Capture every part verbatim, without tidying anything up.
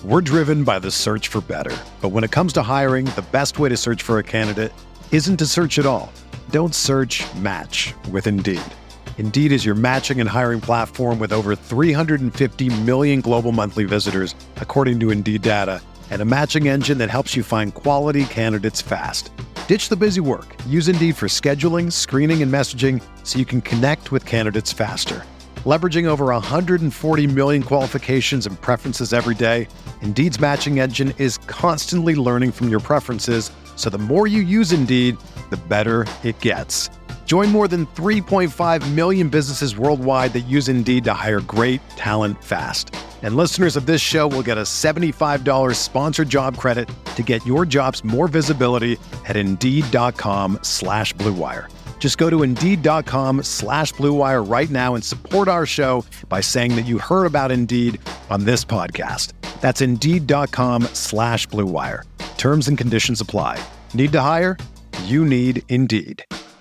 We're driven by the search for better. But when it comes to hiring, the best way to search for a candidate isn't to search at all. Don't search, match with Indeed. Indeed is your matching and hiring platform with over three hundred fifty million global monthly visitors, according to Indeed data, and a matching engine that helps you find quality candidates fast. Ditch the busy work. Use Indeed for scheduling, screening, and messaging so you can connect with candidates faster. Leveraging over one hundred forty million qualifications and preferences every day, Indeed's matching engine is constantly learning from your preferences, so the more you use Indeed, the better it gets. Join more than three point five million businesses worldwide that use Indeed to hire great talent fast. And listeners of this show will get a seventy-five dollars sponsored job credit to get your jobs more visibility at Indeed.com slash Blue Wire. Just go to Indeed.com slash Blue Wire right now and support our show by saying that you heard about Indeed on this podcast. That's Indeed.com slash Blue Wire. Terms and conditions apply. Need to hire? You need Indeed.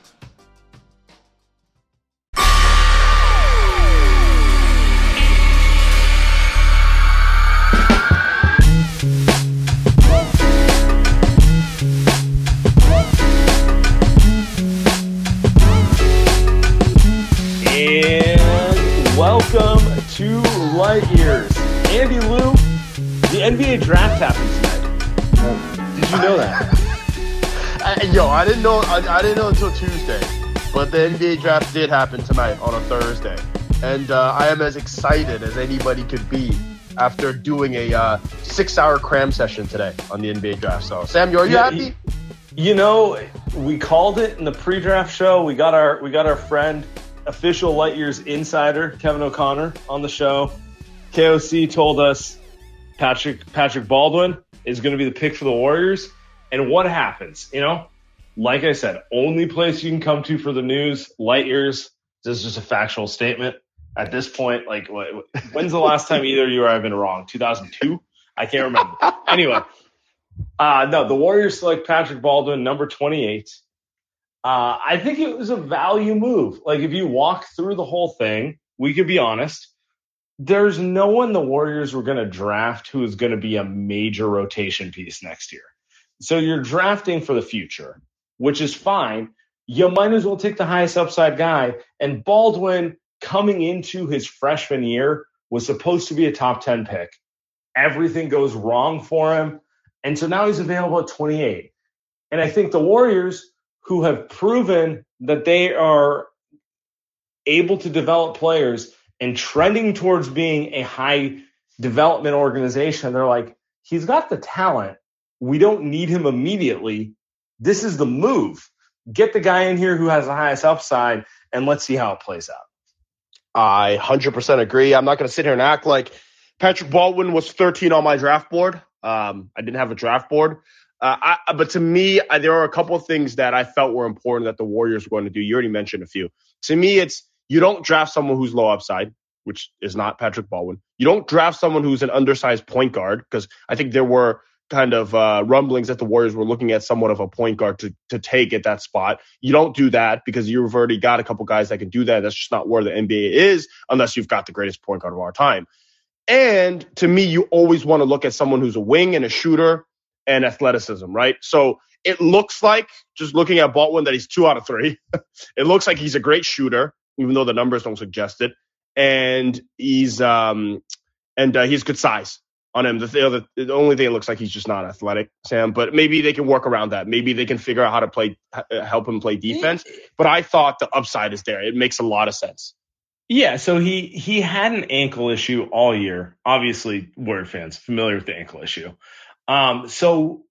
Welcome to Light Years. Andy Lou, the N B A draft happened tonight. Did you know that? I, yo, I didn't know. I, I didn't know until Tuesday, but the N B A draft did happen tonight on a Thursday, and uh, I am as excited as anybody could be after doing a uh, six-hour cram session today on the N B A draft. So, Sam, are you yeah, happy? You know, we called it in the pre-draft show. We got our we got our friend, official Light Years insider Kevin O'Connor on the show. K O C told us Patrick Patrick Baldwin is going to be the pick for the Warriors. And what happens? You know, like I said, only place you can come to for the news, Light Years. This is just a factual statement. At this point, like, when's the last time either of you or I have been wrong? two thousand two? I can't remember. Anyway, uh, no, the Warriors select Patrick Baldwin, number twenty-eight. Uh, I think it was a value move. Like, if you walk through the whole thing, we could be honest. There's no one the Warriors were going to draft who is going to be a major rotation piece next year. So you're drafting for the future, which is fine. You might as well take the highest upside guy. And Baldwin, coming into his freshman year, was supposed to be a top ten pick. Everything goes wrong for him. And so now he's available at twenty-eight. And I think the Warriors, who have proven that they are able to develop players and trending towards being a high development organization, they're like, he's got the talent. We don't need him immediately. This is the move. Get the guy in here who has the highest upside, and let's see how it plays out. I one hundred percent agree. I'm not going to sit here and act like Patrick Baldwin was thirteen on my draft board. Um, I didn't have a draft board. Uh, I, but to me, I, there are a couple of things that I felt were important that the Warriors were going to do. You already mentioned a few. To me, it's you don't draft someone who's low upside, which is not Patrick Baldwin. You don't draft someone who's an undersized point guard, because I think there were kind of uh, rumblings that the Warriors were looking at somewhat of a point guard to, to take at that spot. You don't do that because you've already got a couple guys that can do that. That's just not where the N B A is unless you've got the greatest point guard of our time. And to me, you always want to look at someone who's a wing and a shooter and athleticism, right? So it looks like, just looking at Baldwin, that he's two out of three. It looks like he's a great shooter, even though the numbers don't suggest it. And he's um and uh, he's good size on him. The, th- the, the only thing it looks like he's just not athletic, Sam. But maybe they can work around that. Maybe they can figure out how to play, help him play defense. But I thought the upside is there. It makes a lot of sense. Yeah, so he he had an ankle issue all year. Obviously, Warrior fans familiar with the ankle issue. Um, so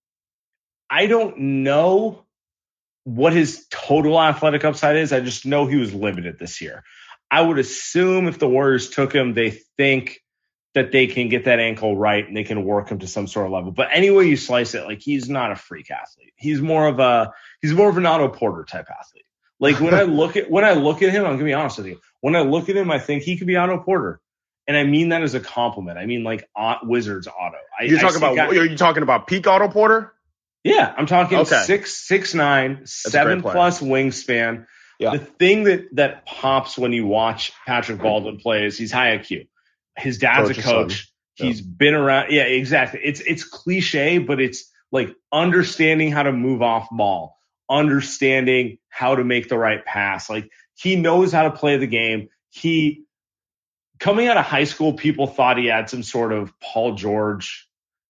I don't know what his total athletic upside is. I just know he was limited this year. I would assume if the Warriors took him, they think that they can get that ankle right and they can work him to some sort of level. But any way you slice it, like, he's not a freak athlete. He's more of a he's more of an Otto Porter type athlete. Like, when I look at when I look at him, I'm gonna be honest with you. When I look at him, I think he could be Otto Porter. And I mean that as a compliment. I mean, like, uh, Wizards Otto. I, You're talking about? Guys, are you talking about peak Otto Porter? Yeah, I'm talking okay. six, six, nine, seven plus wingspan. Yeah. The thing that that pops when you watch Patrick Baldwin play is he's high I Q. His dad's coach a coach. He's Yeah. been around. Yeah, exactly. It's it's cliche, but it's like understanding how to move off ball, understanding how to make the right pass. Like he knows how to play the game. He coming out of high school, people thought he had some sort of Paul George,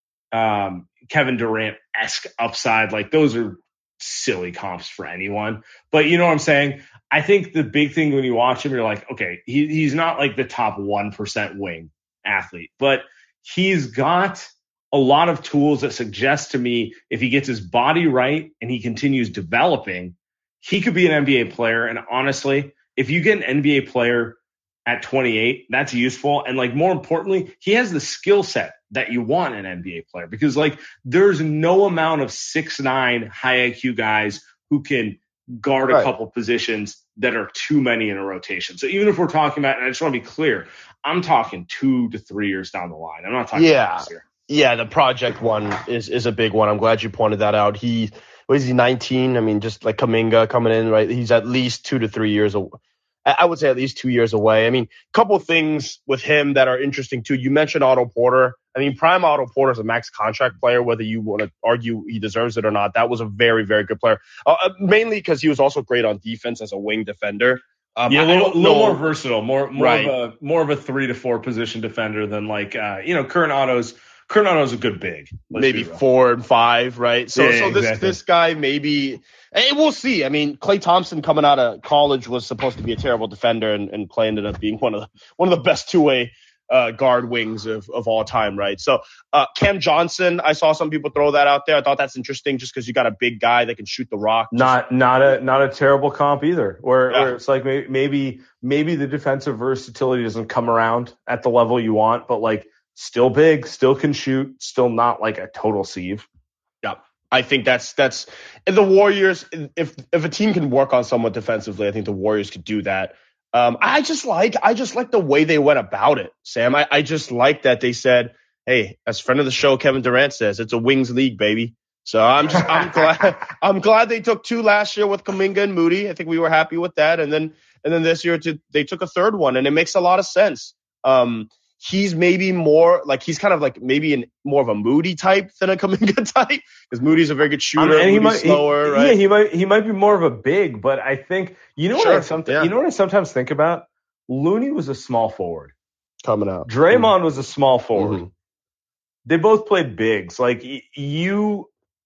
um, Kevin Durant-esque upside. Like those are silly comps for anyone. But you know what I'm saying? I think the big thing when you watch him, you're like, okay, he, he's not like the top one percent wing athlete, but he's got a lot of tools that suggest to me if he gets his body right and he continues developing, he could be an N B A player. And honestly, if you get an N B A player at twenty-eight, that's useful. And like more importantly, he has the skill set that you want in an N B A player because like there's no amount of six nine high I Q guys who can guard a Right. couple positions that are too many in a rotation. So even if we're talking about, and I just want to be clear, I'm talking two to three years down the line. I'm not talking Yeah. about this year. Yeah, the project one is is a big one. I'm glad you pointed that out. He, what is he, nineteen? I mean, just like Kuminga coming in, right? He's at least two to three years away. I would say at least two years away. I mean, a couple of things with him that are interesting too. You mentioned Otto Porter. I mean, prime Otto Porter is a max contract player, whether you want to argue he deserves it or not. That was a very, very good player, uh, mainly because he was also great on defense as a wing defender. Um, Yeah, a I little, don't little know- more versatile, more more Right. of a more of a three to four position defender than like uh, you know, Current Otto's Current Otto's a good big. Let's maybe be real. four and five, right? So, Yeah, so this exactly. this guy maybe, and we'll see. I mean, Klay Thompson coming out of college was supposed to be a terrible defender, and, and Klay ended up being one of the one of the best two way uh, guard wings of, of all time, right? So, uh, Cam Johnson, I saw some people throw that out there. I thought that's interesting, just because you got a big guy that can shoot the rock. Just- Not not a not a terrible comp either. Where, Yeah. where it's like may- maybe maybe the defensive versatility doesn't come around at the level you want, but like still big, still can shoot, still not like a total sieve. Yeah, I think that's that's and the Warriors. If if a team can work on someone defensively, I think the Warriors could do that. Um, I just like I just like the way they went about it, Sam. I, I just like that they said, "Hey, as friend of the show, Kevin Durant says it's a wings league, baby." So I'm just I'm glad I'm glad they took two last year with Kuminga and Moody. I think we were happy with that, and then and then this year to, they took a third one, and it makes a lot of sense. Um, He's maybe more like he's kind of like maybe an more of a Moody type than a Kuminga type because Moody's a very good shooter. I mean, and he Moody's might, slower, he, right? Yeah, he might he might be more of a big, but I think you know Sure, what I sometimes yeah. you know what I sometimes think about. Looney was a small forward. Coming out. Draymond was a small forward. Mhm. They both played bigs. Like y- you,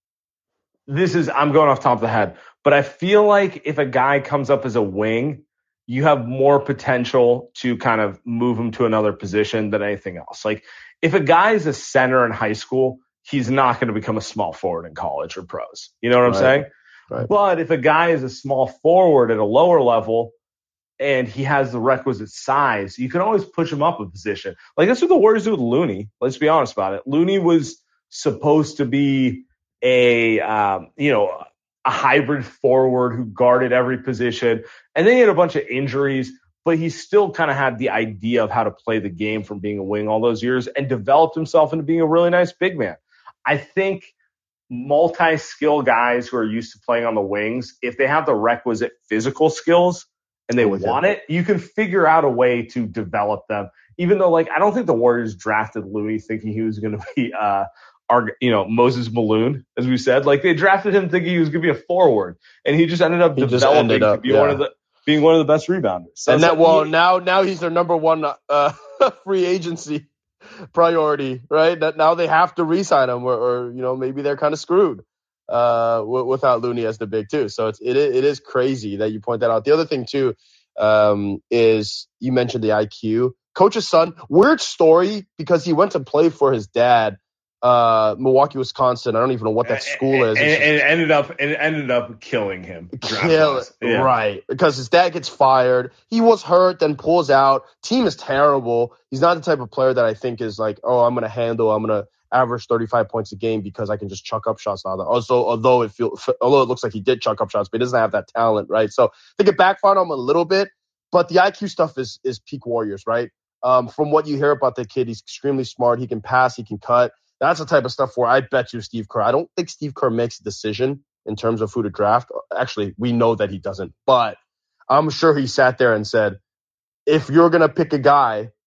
this is I'm going off top of the head, but I feel like if a guy comes up as a wing, you have more potential to kind of move him to another position than anything else. Like if a guy is a center in high school, he's not going to become a small forward in college or pros. You know what I'm Right. saying? Right. But if a guy is a small forward at a lower level and he has the requisite size, you can always push him up a position. Like that's what the Warriors do with Looney. Let's be honest about it. Looney was supposed to be a, um, you know, a hybrid forward who guarded every position. And then he had a bunch of injuries, but he still kind of had the idea of how to play the game from being a wing all those years and developed himself into being a really nice big man. I think multi-skill guys who are used to playing on the wings, if they have the requisite physical skills and they I'm with you. want it, you can figure out a way to develop them. Even though, like, I don't think the Warriors drafted Looney thinking he was going to be, uh, our, you know, Moses Malone, as we said. Like, they drafted him thinking he was going to be a forward, and he just ended up He just developing ended up, to be yeah. one of the being one of the best rebounders. So And it's that like, well he- now now he's their number one uh, free agency priority, right? That now they have to re-sign him, or, or you know maybe they're kind of screwed uh, w- without Looney as the big two. So it's it i- it is crazy that you point that out. The other thing too um, is you mentioned the I Q. Coach's son, weird story because he went to play for his dad, uh, Milwaukee, Wisconsin. I don't even know what that school is. and, It's and it ended up and it ended up killing him. Kill draft-wise. Yeah. Right. Because his dad gets fired. He was hurt, then pulls out. Team is terrible. He's not the type of player that I think is like, oh, I'm going to handle, I'm going to average thirty-five points a game because I can just chuck up shots now. Also, although it feel, although it looks like he did chuck up shots, but he doesn't have that talent, right? So I think it backfired on him a little bit, but the I Q stuff is is peak Warriors, right? Um, from what you hear about the kid, he's extremely smart. He can pass, he can cut. That's the type of stuff where I bet you Steve Kerr. I don't think Steve Kerr makes a decision in terms of who to draft. Actually, we know that he doesn't, but I'm sure he sat there and said, if you're going to pick a guy,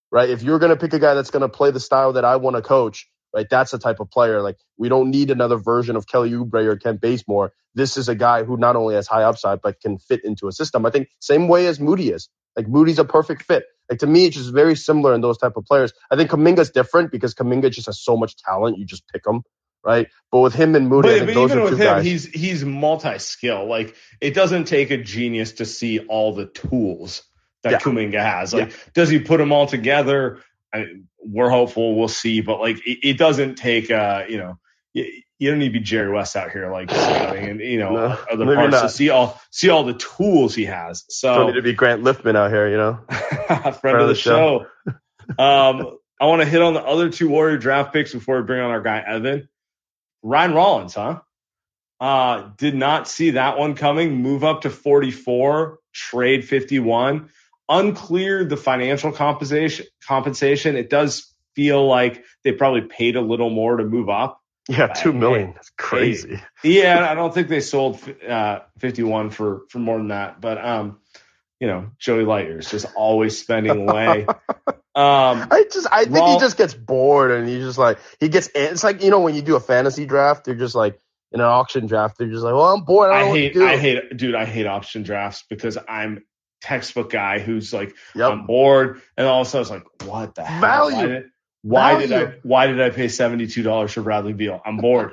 right? If you're going to pick a guy that's going to play the style that I want to coach, right, that's the type of player. Like, we don't need another version of Kelly Oubre or Kent Bazemore. This is a guy who not only has high upside, but can fit into a system. I think same way as Moody is. Like, Moody's a perfect fit. Like, to me, it's just very similar in those type of players. I think Kuminga's different because Kuminga just has so much talent. You just pick him, right? But with him and Moody, but, I think but those even are two with him, guys. he's he's multi-skill. Like, it doesn't take a genius to see all the tools that Yeah. Kuminga has. Like, Yeah. does he put them all together? I, we're hopeful. We'll see. But like, it, it doesn't take. Uh, you know, you, you don't need to be Jerry West out here, like scouting and you know No, other maybe parts not. to see all see all the tools he has. So Don't need to be Grant Liftman out here, you know. friend of the show. um, I want to hit on the other two Warrior draft picks before we bring on our guy Evan. Ryan Rollins, huh? Uh, did not see that one coming. Move up to forty-four, trade fifty-one. Unclear the financial compensation. Compensation. It does feel like they probably paid a little more to move up. Yeah, two million. That's crazy. Yeah, I don't think they sold uh, fifty-one for for more than that. But um, you know, Joey Lightyear's just always spending away. Um, I just, I think Roll- he just gets bored and he's just like, he gets. It's like, you know, when you do a fantasy draft, they're just like in an auction draft, they're just like, well, I'm bored. I don't I know hate, what to do. I hate, dude. I hate option drafts because I'm textbook guy who's like, Yep. I'm bored, and all of a sudden it's like, what the hell? Value. Why did, why did Value. I? Why did I pay seventy-two dollars for Bradley Beal? I'm bored.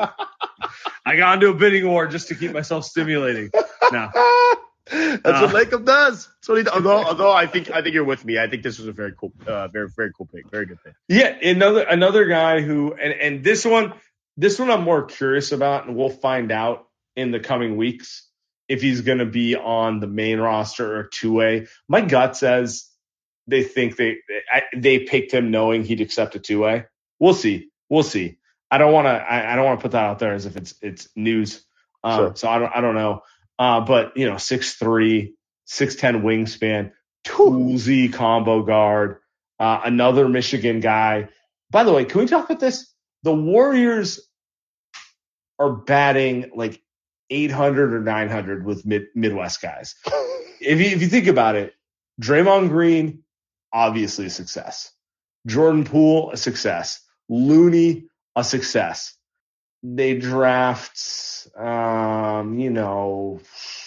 I got into a bidding war just to keep myself stimulating. No. That's Uh, what Lacob does. That's what he does. Although, although I think, I think you're with me. I think this was a very cool, uh, very, very cool pick. Very good pick. Yeah, another another guy who, and and this one, this one I'm more curious about, and we'll find out in the coming weeks if he's going to be on the main roster or two way. My gut says they think they I, they picked him knowing he'd accept a two way. We'll see. We'll see. I don't want to. I, I don't want to put that out there as if it's it's news. Um, Sure. So I don't. I don't know. Uh, but you know, six three, six ten wingspan, toolsy combo guard. Uh, another Michigan guy. By the way, can we talk about this? The Warriors are batting like eight hundred or nine hundred with mid- Midwest guys. If you, if you think about it, Draymond Green, obviously a success. Jordan Poole, a success. Looney, a success. They draft, um, you know,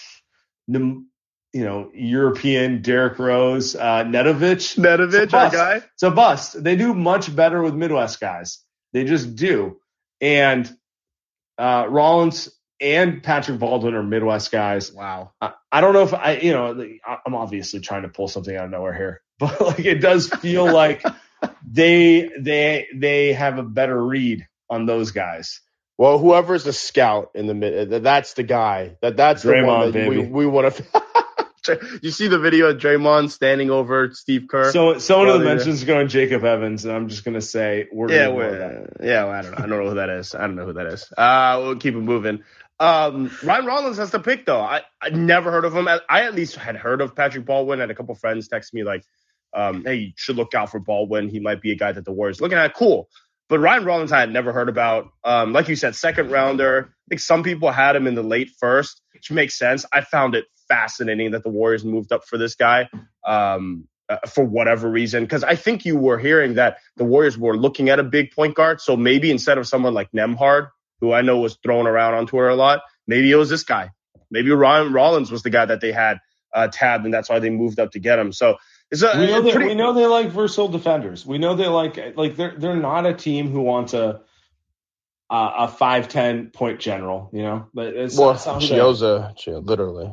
the, you know, European Derrick Rose, uh, Nedovic. Nedovic, our our guy. It's a bust. They do much better with Midwest guys. They just do. And uh, Rollins and Patrick Baldwin are Midwest guys. Wow. I, I don't know if I, you know, I'm obviously trying to pull something out of nowhere here, but like it does feel like they they they have a better read on those guys. Well, whoever's the scout in the mid, that's the guy. That that's the Draymond, one that baby. we we want to. You see the video of Draymond standing over Steve Kerr. So someone in the Well, mentions going Jacob Evans, and I'm just gonna say we're yeah, gonna ignore well, that. yeah. Well, I don't know. I don't know who that is. I don't know who that is. Uh, we'll keep it moving. Um, Ryan Rollins has the pick though. I I never heard of him. I, I at least had heard of Patrick Baldwin. I had a couple friends text me like, um, "Hey, you should look out for Baldwin. He might be a guy that the Warriors looking at." Cool. But Ryan Rollins I had never heard about. Um, like you said, second rounder. I think some people had him in the late first, which makes sense. I found it fascinating that the Warriors moved up for this guy um, uh, for whatever reason. Because I think you were hearing that the Warriors were looking at a big point guard. So maybe instead of someone like Nembhard, who I know was thrown around on Twitter a lot, maybe it was this guy. Maybe Ryan Rollins was the guy that they had uh, tabbed, and that's why they moved up to get him. So it's a, We know that pretty, we know they like versatile defenders. We know they like like they're they're not a team who wants a a, a five ten point general. You know, but it's, well, it's not who they- Chioza, Chio- literally.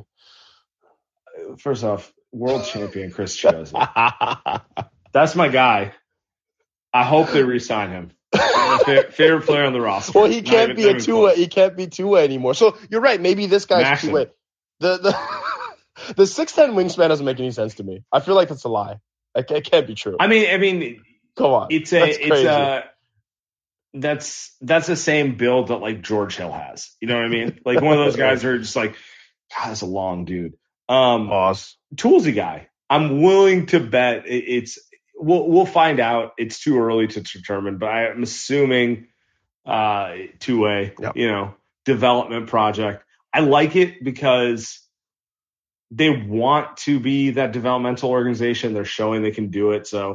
First off, world champion Chris Chioza. That's my guy. I hope they re-sign him. Favorite, favorite player on the roster. Well, he Not can't even- be not a even two close. way. He can't be two way anymore. So you're right. Maybe this guy's Max two way. The the the six ten wingspan doesn't make any sense to me. I feel like that's a lie. It, it can't be true. I mean, I mean, Come on, it's a That's it's crazy. a that's that's the same build that like George Hill has. You know what I mean? Like one of those guys who are just like, God, that's a long dude. Um, Pause. toolsy guy. I'm willing to bet it, it's. We'll we'll find out. It's too early to determine, but I'm assuming uh, two way. Yep. You know, development project. I like it because they want to be that developmental organization. They're showing they can do it. So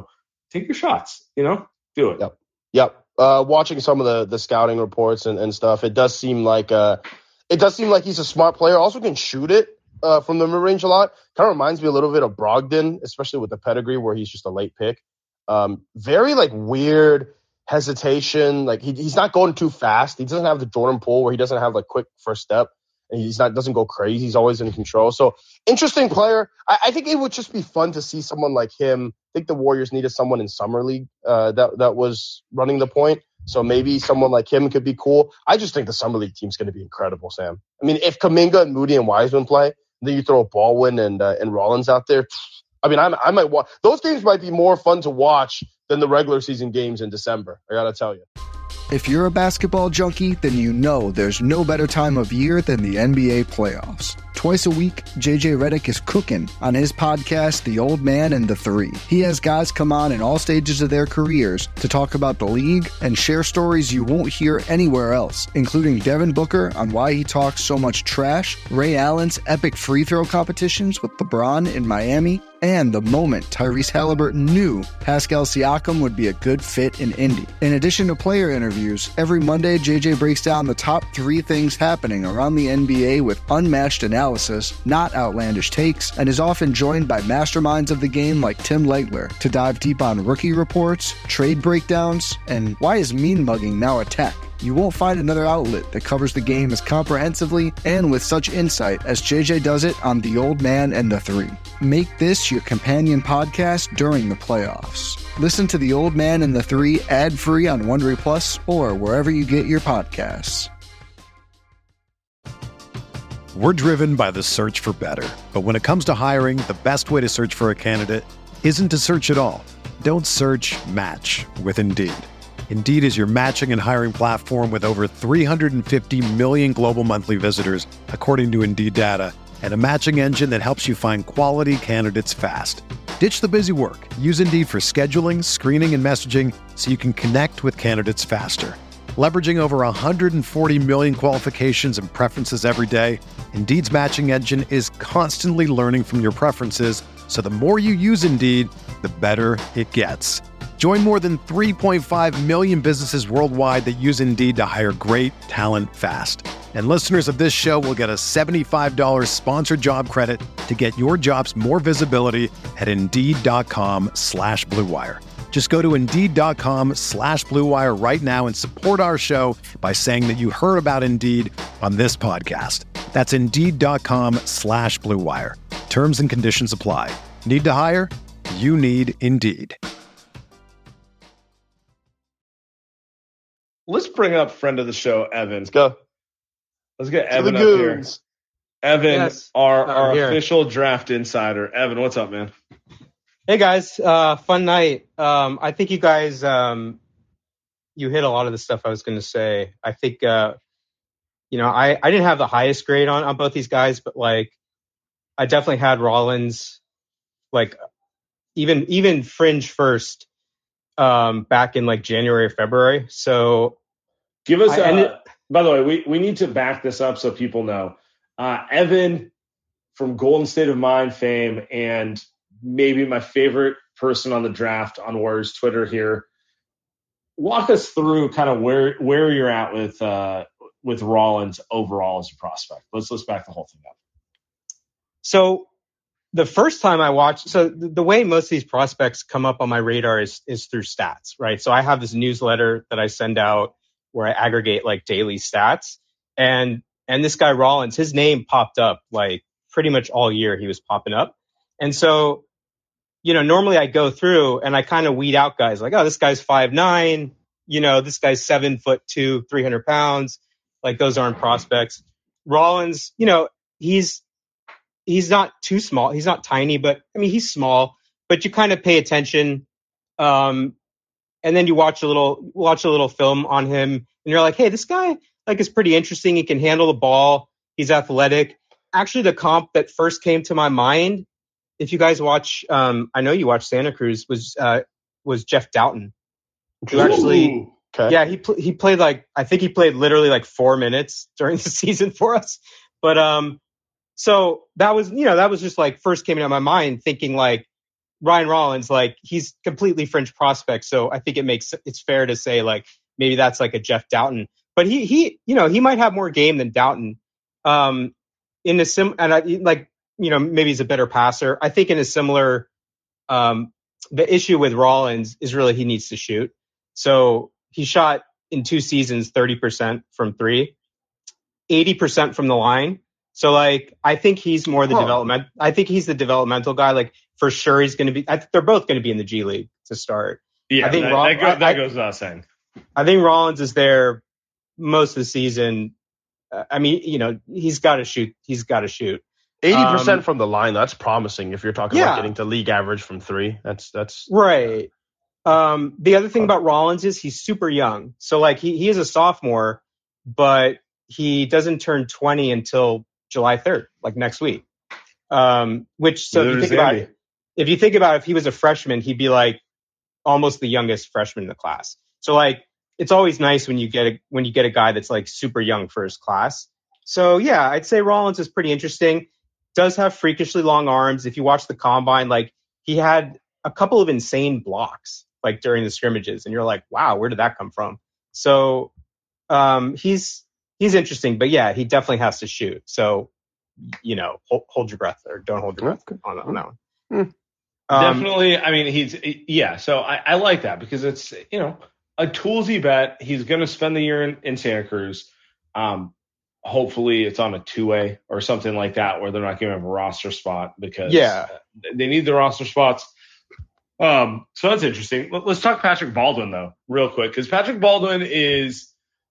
take your shots. You know, do it. Yep. Yep. Uh, watching some of the, the scouting reports and, and stuff, it does seem like uh, it does seem like he's a smart player. Also can shoot it uh, from the mid range a lot. Kind of reminds me a little bit of Brogdon, especially with the pedigree where he's just a late pick. Um, very like weird hesitation. Like he, he's not going too fast. He doesn't have the Jordan Poole where he doesn't have like quick first step. And he's not doesn't go crazy. He's always in control. So interesting player. I, I think it would just be fun to see someone like him. I think the Warriors needed someone in summer league uh, that that was running the point. So maybe someone like him could be cool. I just think the summer league team's going to be incredible, Sam. I mean, if Kuminga and Moody and Wiseman play, then you throw Baldwin and uh, and Rollins out there. I mean, I, I might watch. Those games might be more fun to watch than the regular season games in December. I gotta tell you. If you're a basketball junkie, then you know there's no better time of year than the N B A playoffs. Twice a week, J J Redick is cooking on his podcast, The Old Man and the Three. He has guys come on in all stages of their careers to talk about the league and share stories you won't hear anywhere else, including Devin Booker on why he talks so much trash, Ray Allen's epic free throw competitions with LeBron in Miami, and the moment Tyrese Halliburton knew Pascal Siakam would be a good fit in Indy. In addition to player interviews, every Monday J J breaks down the top three things happening around the N B A with unmatched analysis, not outlandish takes, and is often joined by masterminds of the game like Tim Legler to dive deep on rookie reports, trade breakdowns, and why is mean mugging now a tech? You won't find another outlet that covers the game as comprehensively and with such insight as J J does it on The Old Man and the Three. Make this your companion podcast during the playoffs. Listen to The Old Man and the Three ad-free on Wondery Plus or wherever you get your podcasts. We're driven by the search for better. But when it comes to hiring, the best way to search for a candidate isn't to search at all. Don't search, match with Indeed. Indeed is your matching and hiring platform with over three hundred fifty million global monthly visitors, according to Indeed data, and a matching engine that helps you find quality candidates fast. Ditch the busy work. Use Indeed for scheduling, screening, and messaging so you can connect with candidates faster. Leveraging over one hundred forty million qualifications and preferences every day, Indeed's matching engine is constantly learning from your preferences, so the more you use Indeed, the better it gets. Join more than three point five million businesses worldwide that use Indeed to hire great talent fast. And listeners of this show will get a seventy-five dollars sponsored job credit to get your jobs more visibility at Indeed.com slash Blue Wire. Just go to Indeed.com slash Blue Wire right now and support our show by saying that you heard about Indeed on this podcast. That's Indeed.com slash Blue Wire. Terms and conditions apply. Need to hire? You need Indeed. Let's bring up friend of the show, Evan. Let's go. Let's get Evan up here. Evan, yes. our, oh, our here. official draft insider. Evan, what's up, man? Hey guys, uh, fun night. Um, I think you guys, um, you hit a lot of the stuff I was going to say. I think, uh, you know, I, I didn't have the highest grade on, on both these guys, but like, I definitely had Rollins, like even, even fringe first, um, back in like January or February. So give us, I uh, ended, by the way, we, we need to back this up so people know. Uh, Evan from Golden State of Mind fame and maybe my favorite person on the draft on Warriors Twitter here. Walk us through kind of where where you're at with uh, with Rollins overall as a prospect. Let's let's back the whole thing up. So the first time I watched, so the, the way most of these prospects come up on my radar is is through stats, right? So I have this newsletter that I send out where I aggregate like daily stats, and and this guy Rollins, his name popped up like pretty much all year. He was popping up, and so. You know, normally I go through and I kind of weed out guys like, oh, this guy's five nine, you know, this guy's seven foot two, three hundred pounds. Like those aren't prospects. Rollins, you know, he's, he's not too small. He's not tiny, but I mean, he's small, but you kind of pay attention. Um, and then you watch a little, watch a little film on him and you're like, hey, this guy like is pretty interesting. He can handle the ball. He's athletic. Actually, the comp that first came to my mind, if you guys watch, um, I know you watch Santa Cruz, was uh, was Jeff Doughton, who actually, okay. yeah, he pl- he played like I think he played literally like four minutes during the season for us. But um, so that was you know that was just like first came into my mind, thinking like Ryan Rollins, like he's completely fringe prospect. So I think it makes it's fair to say like maybe that's like a Jeff Doughton, but he he you know he might have more game than Doughton. Um, in a sim and I, like you know maybe he's a better passer. I think in a similar, um, the issue with Rollins is really he needs to shoot. So he shot in two seasons thirty percent from three, eighty percent from the line. So like I think he's more the huh. development. I think he's the developmental guy. Like for sure he's going to be. I, they're both going to be in the G League to start. Yeah, I think that, Roll, that, go, that I, goes without saying. I think Rollins is there most of the season. Uh, I mean, you know, he's got to shoot. He's got to shoot. eighty percent um, from the line. That's promising. If you're talking yeah. about getting to league average from three, that's that's right. Um, the other thing about Rollins is he's super young. So like he he is a sophomore, but he doesn't turn twenty until July third, like next week. Um, which so if you think about it, if you think about it, if he was a freshman, he'd be like almost the youngest freshman in the class. So like it's always nice when you get a, when you get a guy that's like super young for his class. So yeah, I'd say Rollins is pretty interesting. Does have freakishly long arms. If you watch the combine, like he had a couple of insane blocks like during the scrimmages, and you're like, wow, where did that come from? So um, he's he's interesting, but yeah, he definitely has to shoot. So you know, hold, hold your breath or don't hold your breath on, on that one. Hmm. Um, Definitely. I mean, he's yeah. So I, I like that because it's you know a toolsy bet. He's going to spend the year in, in Santa Cruz. Um, hopefully, it's on a two-way or something like that where they're not giving him a roster spot because yeah. they need the roster spots. Um, so that's interesting. Let's talk Patrick Baldwin though, real quick, because Patrick Baldwin is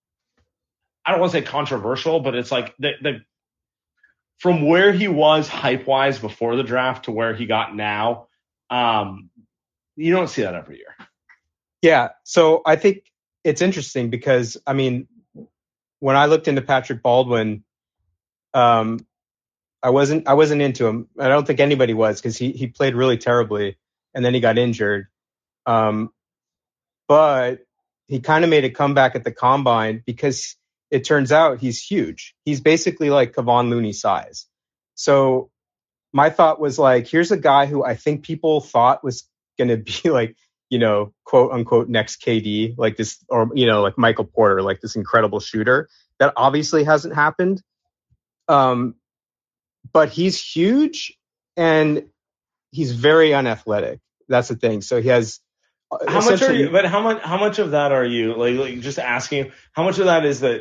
I don't want to say controversial, but it's like the the from where he was hype-wise before the draft to where he got now, um, you don't see that every year. Yeah, so I think it's interesting because, I mean, when I looked into Patrick Baldwin, um, I wasn't I wasn't into him. I don't think anybody was because he, he played really terribly, and then he got injured. Um, but he kind of made a comeback at the Combine because it turns out he's huge. He's basically like Kevon Looney size. So my thought was like, here's a guy who I think people thought was going to be like, you know, quote unquote, next K D, like this, or, you know, like Michael Porter, like this incredible shooter. That obviously hasn't happened. Um, but he's huge and he's very unathletic. That's the thing. So he has. How much are you, but how much, how much of that are you like, like just asking how much of that is that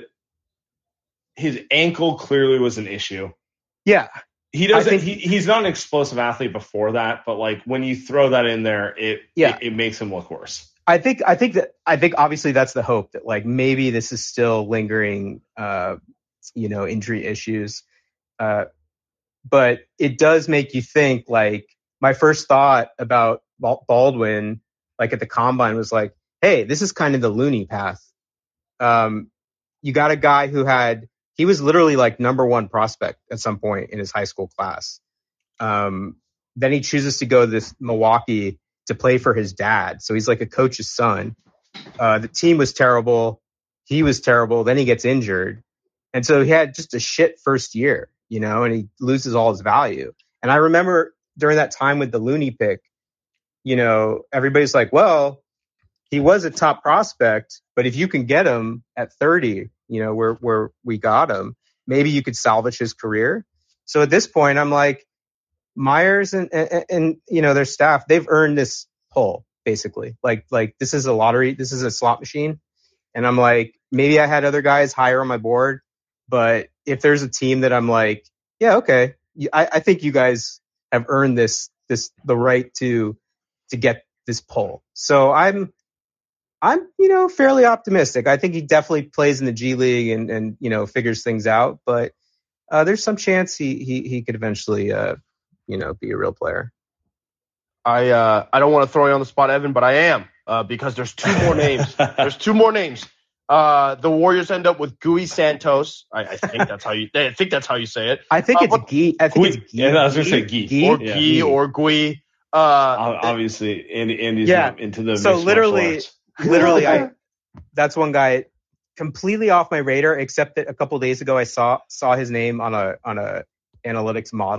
his ankle clearly was an issue? Yeah. He doesn't, think, he, he's not an explosive athlete before that, but like when you throw that in there, it, yeah. it, it makes him look worse. I think, I think that, I think obviously that's the hope that like maybe this is still lingering, uh, you know, injury issues. Uh, but it does make you think like my first thought about Baldwin, like at the Combine was like, hey, this is kind of the Looney path. Um, you got a guy who had, he was literally like number one prospect at some point in his high school class. Um, then he chooses to go to this Milwaukee to play for his dad. So he's like a coach's son. Uh, the team was terrible. He was terrible. Then he gets injured. And so he had just a shit first year, you know, and he loses all his value. And I remember during that time with the Looney pick, you know, everybody's like, well, he was a top prospect, but if you can get him at thirty, you know, where, where we got him, maybe you could salvage his career. So at this point, I'm like, Myers and, and, and, you know, their staff, they've earned this pull, basically. Like, like this is a lottery. This is a slot machine. And I'm like, maybe I had other guys higher on my board, but if there's a team that I'm like, yeah, okay, I, I think you guys have earned this, this, the right to, to get this pull. So I'm, I'm, you know, fairly optimistic. I think he definitely plays in the G League and, and you know, figures things out. But uh, there's some chance he he he could eventually, uh, you know, be a real player. I uh, I don't want to throw you on the spot, Evan, but I am uh, because there's two more names. There's two more names. Uh, the Warriors end up with Gui Santos. I, I think that's how you. I think that's how you say it. I think uh, it's Gui. I think Gui. it's Gui. Yeah, I was gonna say Gui. Gui? Or yeah. Gui or Gui. Uh, Obviously, Andy, Andy's yeah. into the so mixed literally, literally, I. That's one guy completely off my radar. Except that a couple days ago, I saw saw his name on a on a analytics model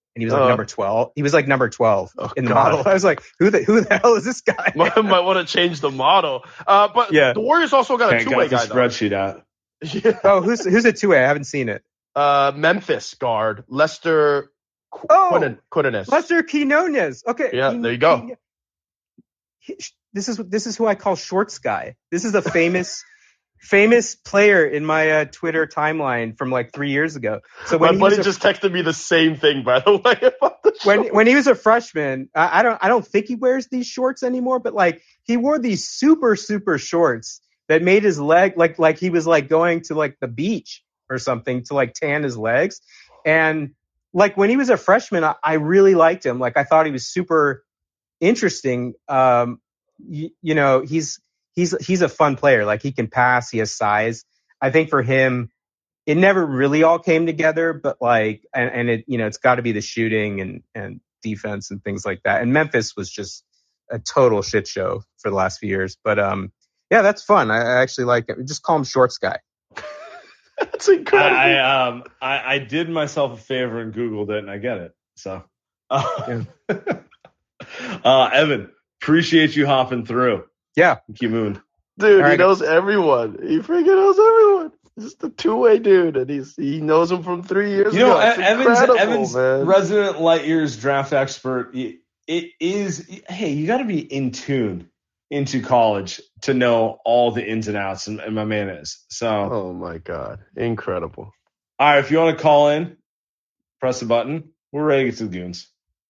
and he was like Uh, number twelve. He was like number twelve Oh, in the God. model. I was like, who the who the hell is this guy? might, might want to change the model. Uh, but Yeah. the Warriors also got a Can't two-way got the guy, though. spreadsheet out. Yeah. Oh, who's who's a two way? I haven't seen it. Uh, Memphis guard, Lester Qu- Oh, Quinin- Quinones. Lester Quinones. Okay. Yeah, Quin- there you go. Quin- he- This is this is who I call Shorts Guy. This is a famous famous player in my uh, Twitter timeline from like three years ago. So when My he buddy was a, just texted me the same thing, by the way, about the when shorts. when he was a freshman, I, I don't I don't think he wears these shorts anymore, but like he wore these super super shorts that made his leg like like he was like going to like the beach or something to like tan his legs. And like when he was a freshman, I, I really liked him. Like I thought he was super interesting. Um, you, you know, he's he's he's a fun player. Like he can pass, he has size. I think for him, it never really all came together, but like, and, and it, you know, it's got to be the shooting and, and defense and things like that. And Memphis was just a total shit show for the last few years. But um, yeah, that's fun. I, I actually like it. Just call him Shorts Guy. That's incredible. I, I um I, I did myself a favor and Googled it, and I get it. So, uh, uh, Evan, appreciate you hopping through. Yeah. Thank you, Moon. Dude, All he right. knows everyone. He freaking knows everyone. He's just a two-way dude, and he's he knows him from three years You know, ago. It's Evan's incredible, Evan's man. resident light years draft expert. It is hey, you got to be in tune into college to know all the ins and outs, and, and my man is. So, Oh my God, incredible. all right, if you want to call in, press the button. We're ready to get to the goons.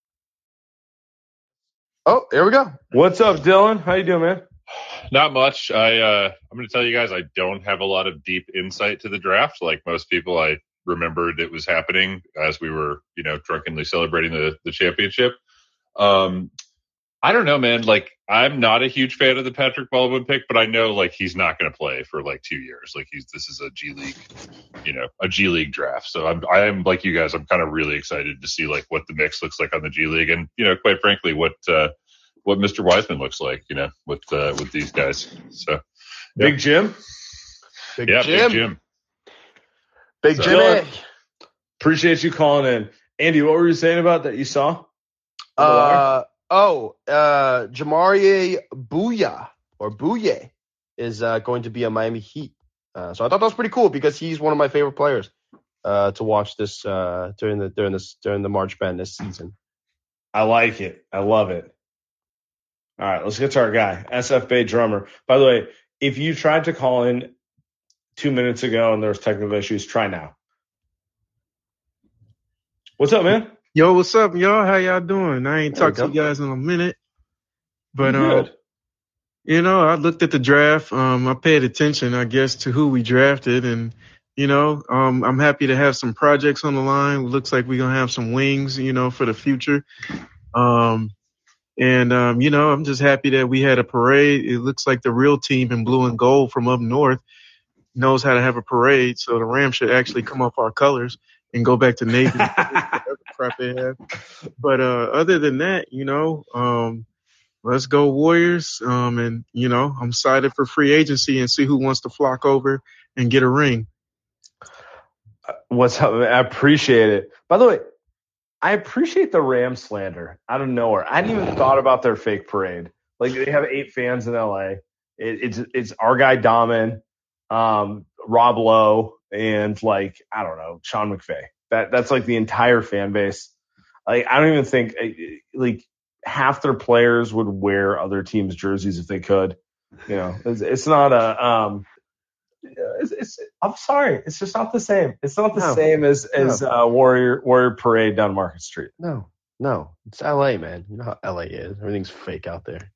Oh, here we go. What's up, Dylan? How you doing, man? Not much. I uh, I'm going to tell you guys I don't have a lot of deep insight to the draft. Like most people, I remembered it was happening as we were, you know, drunkenly celebrating the the championship. Um, I don't know, man. Like I'm not a huge fan of the Patrick Baldwin pick, but I know like he's not going to play for like two years. Like he's this is a G League, you know, a G League draft. So I'm I am like you guys. I'm kind of really excited to see like what the mix looks like on the G League, and you know, quite frankly, what. Uh, what Mister Wiseman looks like, you know, with uh, with these guys. So, Big Jim? Big yeah, Jim. Big Jim. Big So- Jimmy. Appreciate you calling in. Andy, what were you saying about that you saw? Uh, oh, uh, Jamarie Booyah or Booye is uh, going to be a Miami Heat. Uh, so I thought that was pretty cool because he's one of my favorite players uh, to watch this uh, during the during this during the March Madness season. I like it. I love it. All right, let's get to our guy, S F Bay drummer. By the way, if you tried to call in two minutes ago and there was technical issues, try now. What's up, man? Yo, what's up, y'all? How y'all doing? I ain't There we talked to go. you guys in a minute, but um, Good. you know, I looked at the draft. Um, I paid attention, I guess, to who we drafted, and you know, um, I'm happy to have some projects on the line. Looks like we're gonna have some wings, you know, for the future. Um, and um, you know, I'm just happy that we had a parade. It looks like the real team in blue and gold from up north knows how to have a parade. So the Rams should actually come off our colors and go back to navy. Whatever crap they have. But uh, other than that, you know, um, let's go Warriors. Um, and you know, I'm excited for free agency and see who wants to flock over and get a ring. What's up? I appreciate it. By the way, I appreciate the Ram slander out of nowhere. I hadn't even thought about their fake parade. Like they have eight fans in L A. It, it's it's our guy Daman, um, Rob Lowe, and like I don't know Sean McVay. That that's like the entire fan base. Like I don't even think like half their players would wear other teams' jerseys if they could. You know, it's, it's not a. Um, it's, it's I'm sorry, it's just not the same. It's not the No. same as as uh, Warrior Warrior Parade down Market Street. No, no, it's L A, man. You know how L A is. Everything's fake out there.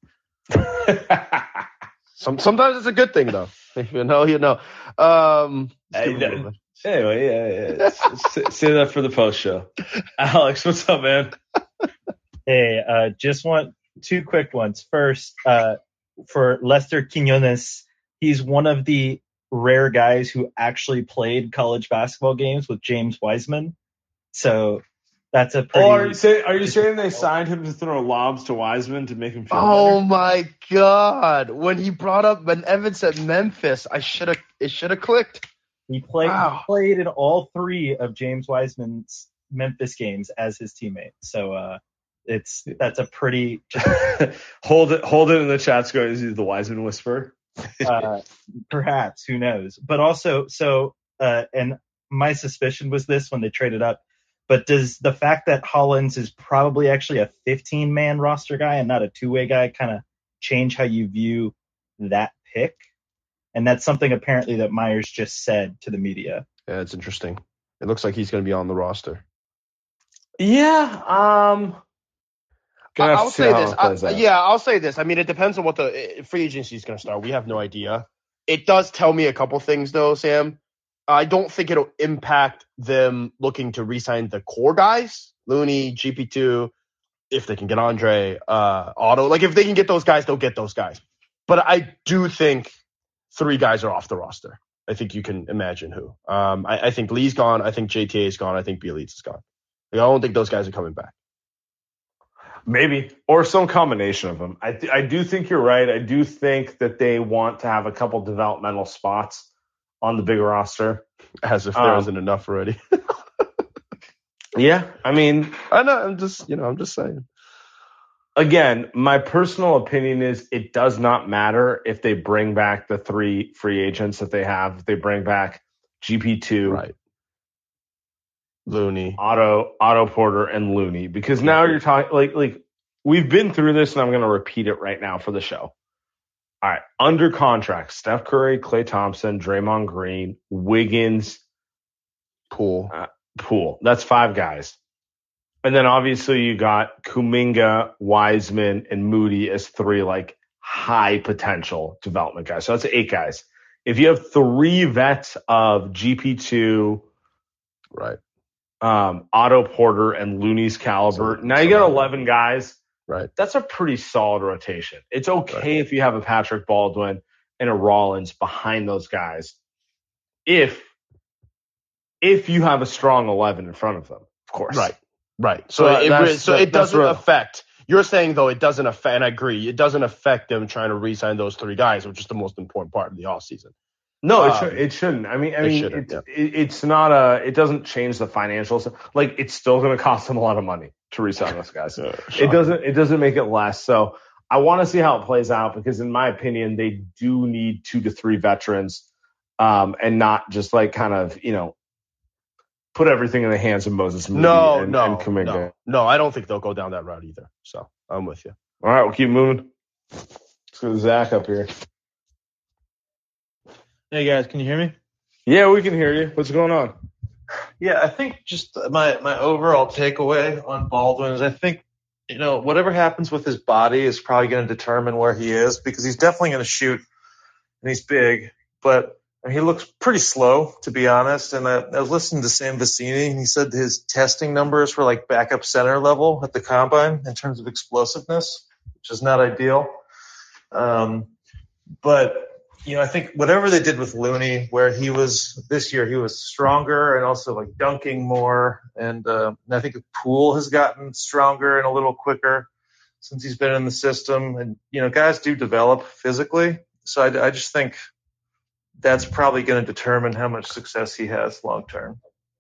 Some sometimes it's a good thing though. You know, you know. Um, Hey, no. Anyway, yeah, yeah. S- s- Say that for the post show. Alex, what's up, man? Hey, uh, just want two quick ones. First, uh, for Lester Quinones, he's one of the rare guys who actually played college basketball games with James Wiseman. So that's a pretty. Oh, are you saying are you saying they signed him to throw lobs to Wiseman to make him feel Oh better? my God! When he brought up when Evan said Memphis, I should have it should have clicked. He played. Wow. He played in all three of James Wiseman's Memphis games as his teammate. So uh, it's that's a pretty hold it hold it in the chat. Go, is he the Wiseman whisperer? uh, perhaps, who knows? But also, so uh, and my suspicion was this when they traded up. But does the fact that Hollins is probably actually a fifteen-man roster guy and not a two-way guy kind of change how you view that pick? And that's something apparently that Myers just said to the media. Yeah, it's interesting. It looks like he's going to be on the roster. Yeah. Um. I, I'll say this. I, yeah, I'll say this. I mean, it depends on what the free agency is going to start. We have no idea. It does tell me a couple things, though, Sam. I don't think it'll impact them looking to re-sign the core guys, Looney, G P two, if they can get Andre, uh, Otto. Like, if they can get those guys, they'll get those guys. But I do think three guys are off the roster. I think you can imagine who. Um, I, I think Lee's gone. I think J T A is gone. I think Bjelica is gone. Like, I don't think those guys are coming back. Maybe, or some combination of them. I th- I do think you're right. I do think that they want to have a couple developmental spots on the big roster. As if there um, isn't enough already. Yeah, I mean, I know. I'm just, you know, I'm just saying. Again, my personal opinion is it does not matter if they bring back the three free agents that they have. If they bring back G P two, right, Looney, Otto, Otto Porter, and Looney, because now you're talking like like we've been through this, and I'm going to repeat it right now for the show. All right, under contract, Steph Curry, Klay Thompson, Draymond Green, Wiggins, Poole, uh, Poole. That's five guys. And then obviously you got Kuminga, Wiseman, and Moody as three like high potential development guys. So that's eight guys. If you have three vets of G P two, right, um, Otto Porter, and Looney's caliber, now you got eleven guys. Right. That's a pretty solid rotation. It's okay right. if you have a Patrick Baldwin and a Rollins behind those guys. If if you have a strong eleven in front of them, of course. Right. Right. So, so it, so it doesn't affect. You're saying, though, it doesn't affect, and I agree, it doesn't affect them trying to re-sign those three guys, which is the most important part of the offseason. No, um, it, should, it shouldn't. I mean, I it mean, it, yeah. it, it's not a. It doesn't change the financials. Like, it's still going to cost them a lot of money to re-sign those guys. uh, it doesn't. It doesn't make it less. So I want to see how it plays out because, in my opinion, they do need two to three veterans, um, and not just like kind of you know. Put everything in the hands of Moses Moody no, and, no, and Kuminga. No, no, I don't think they'll go down that route either. So I'm with you. All right, we'll keep moving. Let's go to Zach up here. Hey, guys, can you hear me? Yeah, we can hear you. What's going on? Yeah, I think just my, my overall takeaway on Baldwin is I think, you know, whatever happens with his body is probably going to determine where he is because he's definitely going to shoot and he's big, but he looks pretty slow, to be honest. And I, I was listening to Sam Vecini, and he said his testing numbers were like backup center level at the combine in terms of explosiveness, which is not ideal. Um, but, you know, I think whatever they did with Looney, where he was this year, he was stronger and also like dunking more. And, uh, and I think Poole has gotten stronger and a little quicker since he's been in the system. And, you know, guys do develop physically. So I, I just think that's probably going to determine how much success he has long term.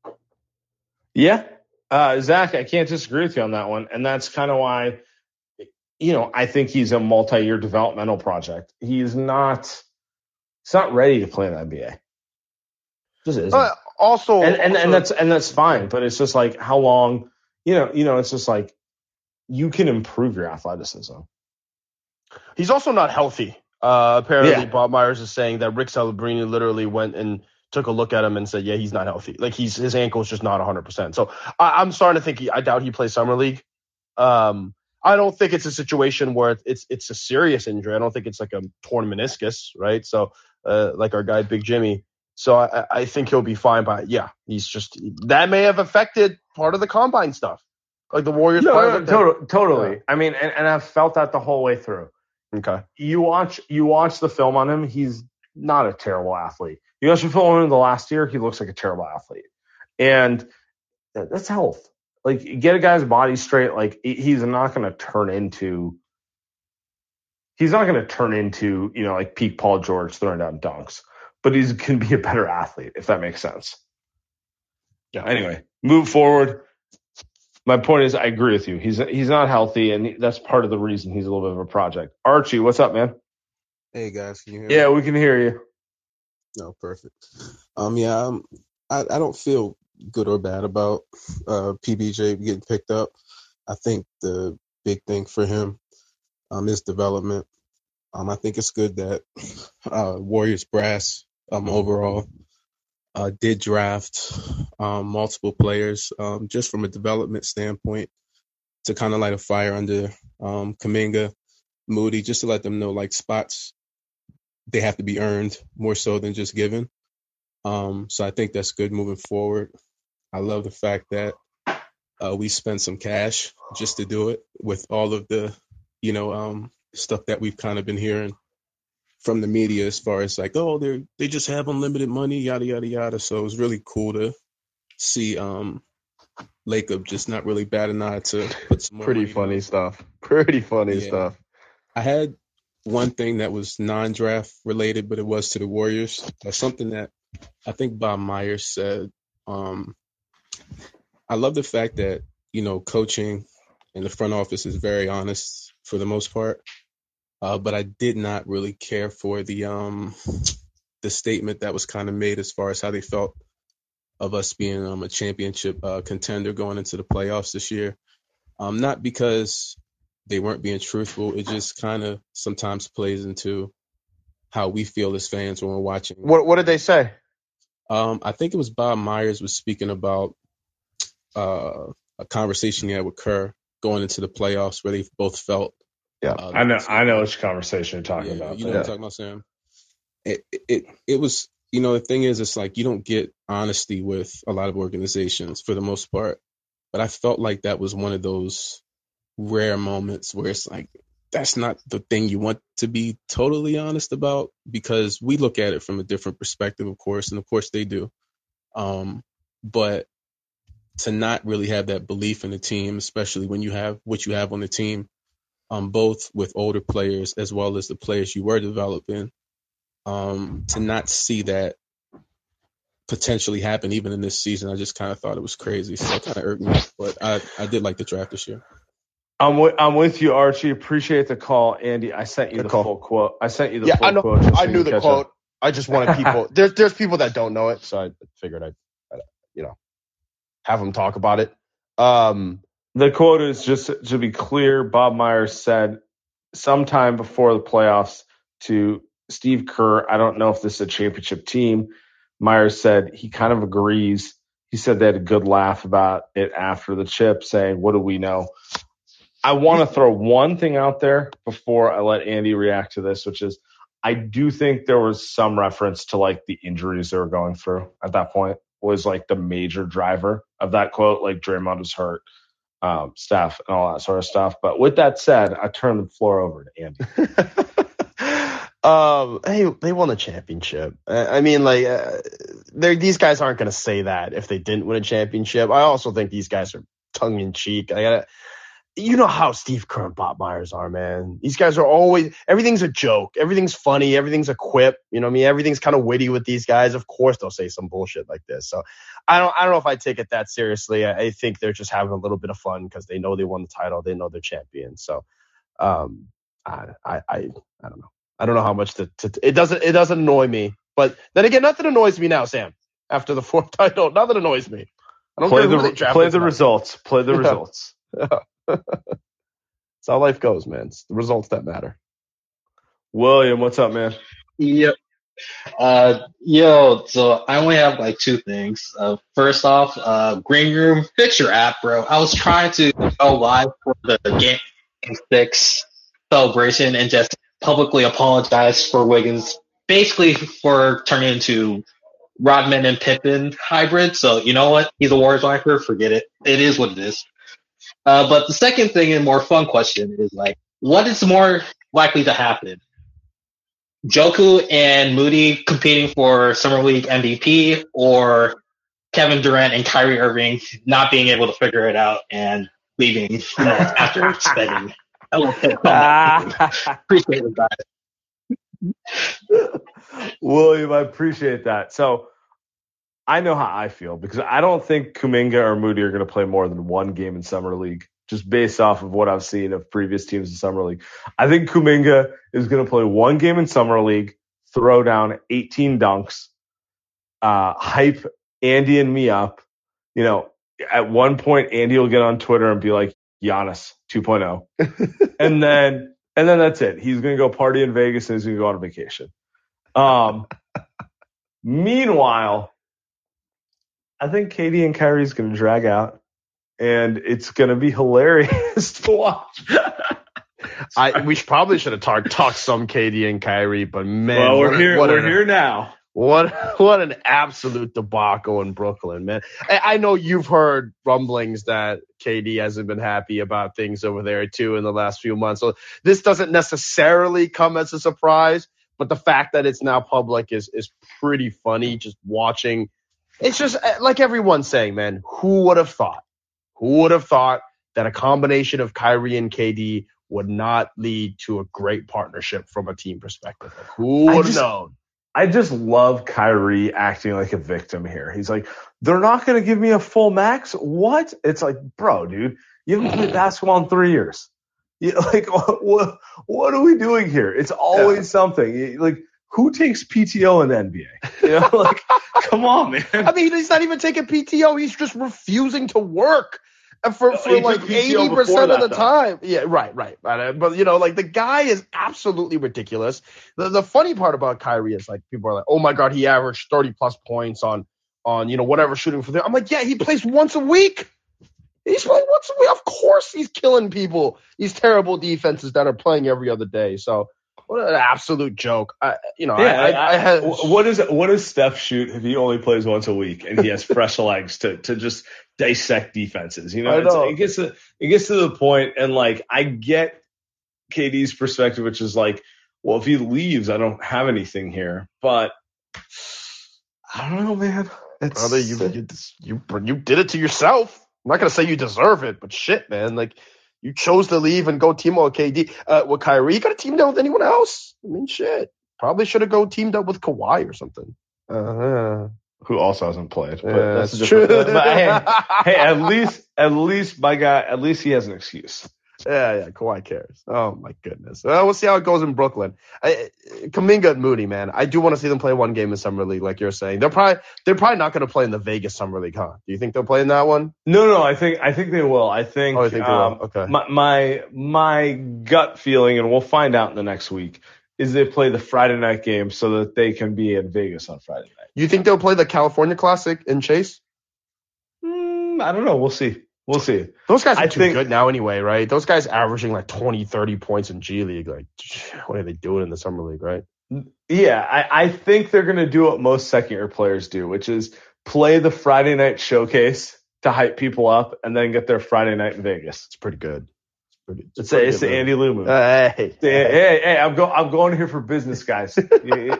Yeah. Uh, Zach, I can't disagree with you on that one. And that's kind of why, you know, I think he's a multi-year developmental project. He's not, he's not ready to play in the N B A. Just isn't. Uh, also, and, and, also, and that's, and that's fine, but it's just like how long, you know, you know, it's just like you can improve your athleticism. He's also not healthy. Uh, apparently, yeah. Bob Myers is saying that Rick Celebrini literally went and took a look at him and said, yeah, he's not healthy. Like, he's his ankle's just not one hundred percent. So I, I'm starting to think he, I doubt he plays Summer League. Um, I don't think it's a situation where it's it's a serious injury. I don't think it's like a torn meniscus, right? So uh, like our guy, Big Jimmy. So I, I think he'll be fine. But, yeah, he's just – that may have affected part of the combine stuff. Like the Warriors. No, no, totally. totally. Yeah. I mean, and, and I've felt that the whole way through. Okay. You watch you watch the film on him, he's not a terrible athlete. You watch the film on him the last year, he looks like a terrible athlete. And that's health. Like, get a guy's body straight, like he's not going to turn into he's not going to turn into, you know, like peak Paul George throwing down dunks. But he can be a better athlete, if that makes sense. Yeah. Anyway, move forward. my point is, I agree with you. He's he's not healthy, and that's part of the reason he's a little bit of a project. Archie, what's up, man? Hey guys, can you hear me? Yeah, we can hear you. No, perfect. Um, yeah, um, I I don't feel good or bad about uh P B J getting picked up. I think the big thing for him um is development. Um, I think it's good that uh Warriors brass um overall uh did draft um multiple players um just from a development standpoint to kind of light a fire under um Kuminga, Moody, just to let them know like spots they have to be earned more so than just given. Um, so I think that's good moving forward. I love the fact that uh, we spent some cash just to do it with all of the, you know, um, stuff that we've kind of been hearing from the media as far as like, oh, they they just have unlimited money, yada yada yada. So it was really cool to see um, Lacob just not really bat an eye to put some more Pretty money funny down. stuff. Pretty funny Yeah. stuff. I had one thing that was non-draft related, but it was to the Warriors. That's something that I think Bob Myers said. Um, I love the fact that, you know, coaching in the front office is very honest for the most part. Uh, but I did not really care for the um, the statement that was kind of made as far as how they felt of us being um, a championship uh, contender going into the playoffs this year. Um, not because they weren't being truthful. It just kind of sometimes plays into how we feel as fans when we're watching. What What did they say? Um, I think it was Bob Myers was speaking about uh, a conversation he had with Kerr going into the playoffs where they both felt. Yeah, uh, I know. I know which conversation you're talking yeah, about. you know there. what I'm talking about, Sam? It, it it was, you know, the thing is, it's like you don't get honesty with a lot of organizations for the most part. But I felt like that was one of those rare moments where it's like, that's not the thing you want to be totally honest about, because we look at it from a different perspective, of course, and of course they do. Um, but to not really have that belief in the team, especially when you have what you have on the team, um, both with older players as well as the players you were developing, um, to not see that potentially happen even in this season, I just kind of thought it was crazy. So it kind of irked me, but I, I did like the draft this year. I'm with, I'm with you, Archie. Appreciate the call, Andy. I sent you Good the call. full quote. I sent you the Yeah, full I know. quote. just so I you knew can the catch quote. up. I just wanted people. there's There's people that don't know it, so I figured I'd, I'd you know have them talk about it. Um, The quote is, just to be clear, Bob Myers said sometime before the playoffs to Steve Kerr, I don't know if this is a championship team. Myers said he kind of agrees. He said they had a good laugh about it after the chip, saying, what do we know? I want to throw one thing out there before I let Andy react to this, which is I do think there was some reference to like the injuries they were going through at that point was like the major driver of that quote. Like Draymond was hurt, um, Steph, and all that sort of stuff. But with that said, I turn the floor over to Andy. um, hey, they won a championship. I mean, like, uh, these guys aren't going to say that if they didn't win a championship. I also think these guys are tongue in cheek. I gotta. You know how Steve Kerr and Bob Myers are, man. These guys are always, everything's a joke. Everything's funny. Everything's a quip. You know what I mean? Everything's kind of witty with these guys. Of course they'll say some bullshit like this. So I don't I don't know if I take it that seriously. I, I think they're just having a little bit of fun because they know they won the title. They know they're champions. So um, I, I, I, I don't know. I don't know how much to, to, it doesn't, it doesn't annoy me. But then again, nothing annoys me now, Sam. After the fourth title, nothing annoys me. I don't play care the, who they draft play this the now. results. Play the Yeah. results. That's how life goes, man. It's the results that matter. William, what's up, man? Yep. Uh, yo, so I only have like two things. Uh, first off, uh, Green Room, fix your app, bro. I was trying to go live for the game six celebration and just publicly apologize for Wiggins, basically for turning into Rodman and Pippen hybrid. So you know what? He's a Warriors lifer. Forget it. It is what it is. Uh, but the second thing and more fun question is like, what is more likely to happen? Joku and Moody competing for Summer League M V P, or Kevin Durant and Kyrie Irving not being able to figure it out and leaving you know, after spending a little bit on that. Appreciate it, guys. William, I appreciate that. So I know how I feel because I don't think Kuminga or Moody are going to play more than one game in Summer League, just based off of what I've seen of previous teams in Summer League. I think Kuminga is going to play one game in Summer League, throw down eighteen dunks, uh, hype Andy and me up. You know, at one point, Andy will get on Twitter and be like, Giannis two point oh. and then and then that's it. He's going to go party in Vegas and he's going to go on vacation. Um, meanwhile, I think K D and Kyrie is going to drag out, and it's going to be hilarious to watch. I we should, probably should have talked talked some K D and Kyrie, but man, well, we're what, here. What we're an, here now. What what an absolute debacle in Brooklyn, man. I, I know you've heard rumblings that K D hasn't been happy about things over there too in the last few months. So this doesn't necessarily come as a surprise, but the fact that it's now public is is pretty funny. Just watching. It's just like everyone's saying, man, who would have thought? Who would have thought that a combination of Kyrie and K D would not lead to a great partnership from a team perspective? Who would have known? I just love Kyrie acting like a victim here. He's like, they're not going to give me a full max? What? It's like, bro, dude, you haven't played basketball in three years. You, like, what, what are we doing here? It's always yeah. something. Like, who takes P T O in the N B A? You know, like, come on, man. I mean, he's not even taking P T O. He's just refusing to work for, for like eighty percent of the though. time. Yeah, right, right. But, you know, like, the guy is absolutely ridiculous. The, the funny part about Kyrie is, like, people are like, oh, my God, he averaged thirty-plus points on, on, you know, whatever shooting for them. I'm like, yeah, he plays once a week. He's playing once a week. Of course he's killing people. These terrible defenses that are playing every other day. So, what an absolute joke. I, you know, yeah, I, I, I had, what is what does Steph shoot if he only plays once a week and he has fresh legs to to just dissect defenses? You know, know. It's, it gets to it gets to the point, and like I get K D's perspective, which is like, well, if he leaves, I don't have anything here. But I don't know, man. It's, Brother, you, you you you did it to yourself. I'm not gonna say you deserve it, but shit, man, like. You chose to leave and go team up with K D. Uh, with Kyrie, you could have teamed up with anyone else. I mean, shit. Probably should have go teamed up with Kawhi or something. Uh-huh. Who also hasn't played. But yeah, that's that's true. But, hey, hey, at least, at least, my guy, at least he has an excuse. Yeah, yeah, Kawhi cares. Oh, my goodness. Well, we'll see how it goes in Brooklyn. I, Kuminga and Moody, man. I do want to see them play one game in Summer League, like you're saying. They're probably they're probably not going to play in the Vegas Summer League, huh? Do you think they'll play in that one? No, no, I think I think they will. I think, oh, I think um, they will. Okay. My, my my gut feeling, and we'll find out in the next week, is they play the Friday night game so that they can be in Vegas on Friday night. You think they'll play the California Classic in Chase? Mm, I don't know. We'll see. We'll see. Those guys are I too think, good now anyway, right? Those guys averaging like twenty, thirty points in G League. Like, what are they doing in the Summer League, right? Yeah, I, I think they're going to do what most second-year players do, which is play the Friday night showcase to hype people up and then get their Friday night in Vegas. It's pretty good. It's, pretty, it's, it's, pretty a, it's good the Andy Lou move. Uh, hey, hey, hey, hey, I'm, go, I'm going here for business, guys. yeah,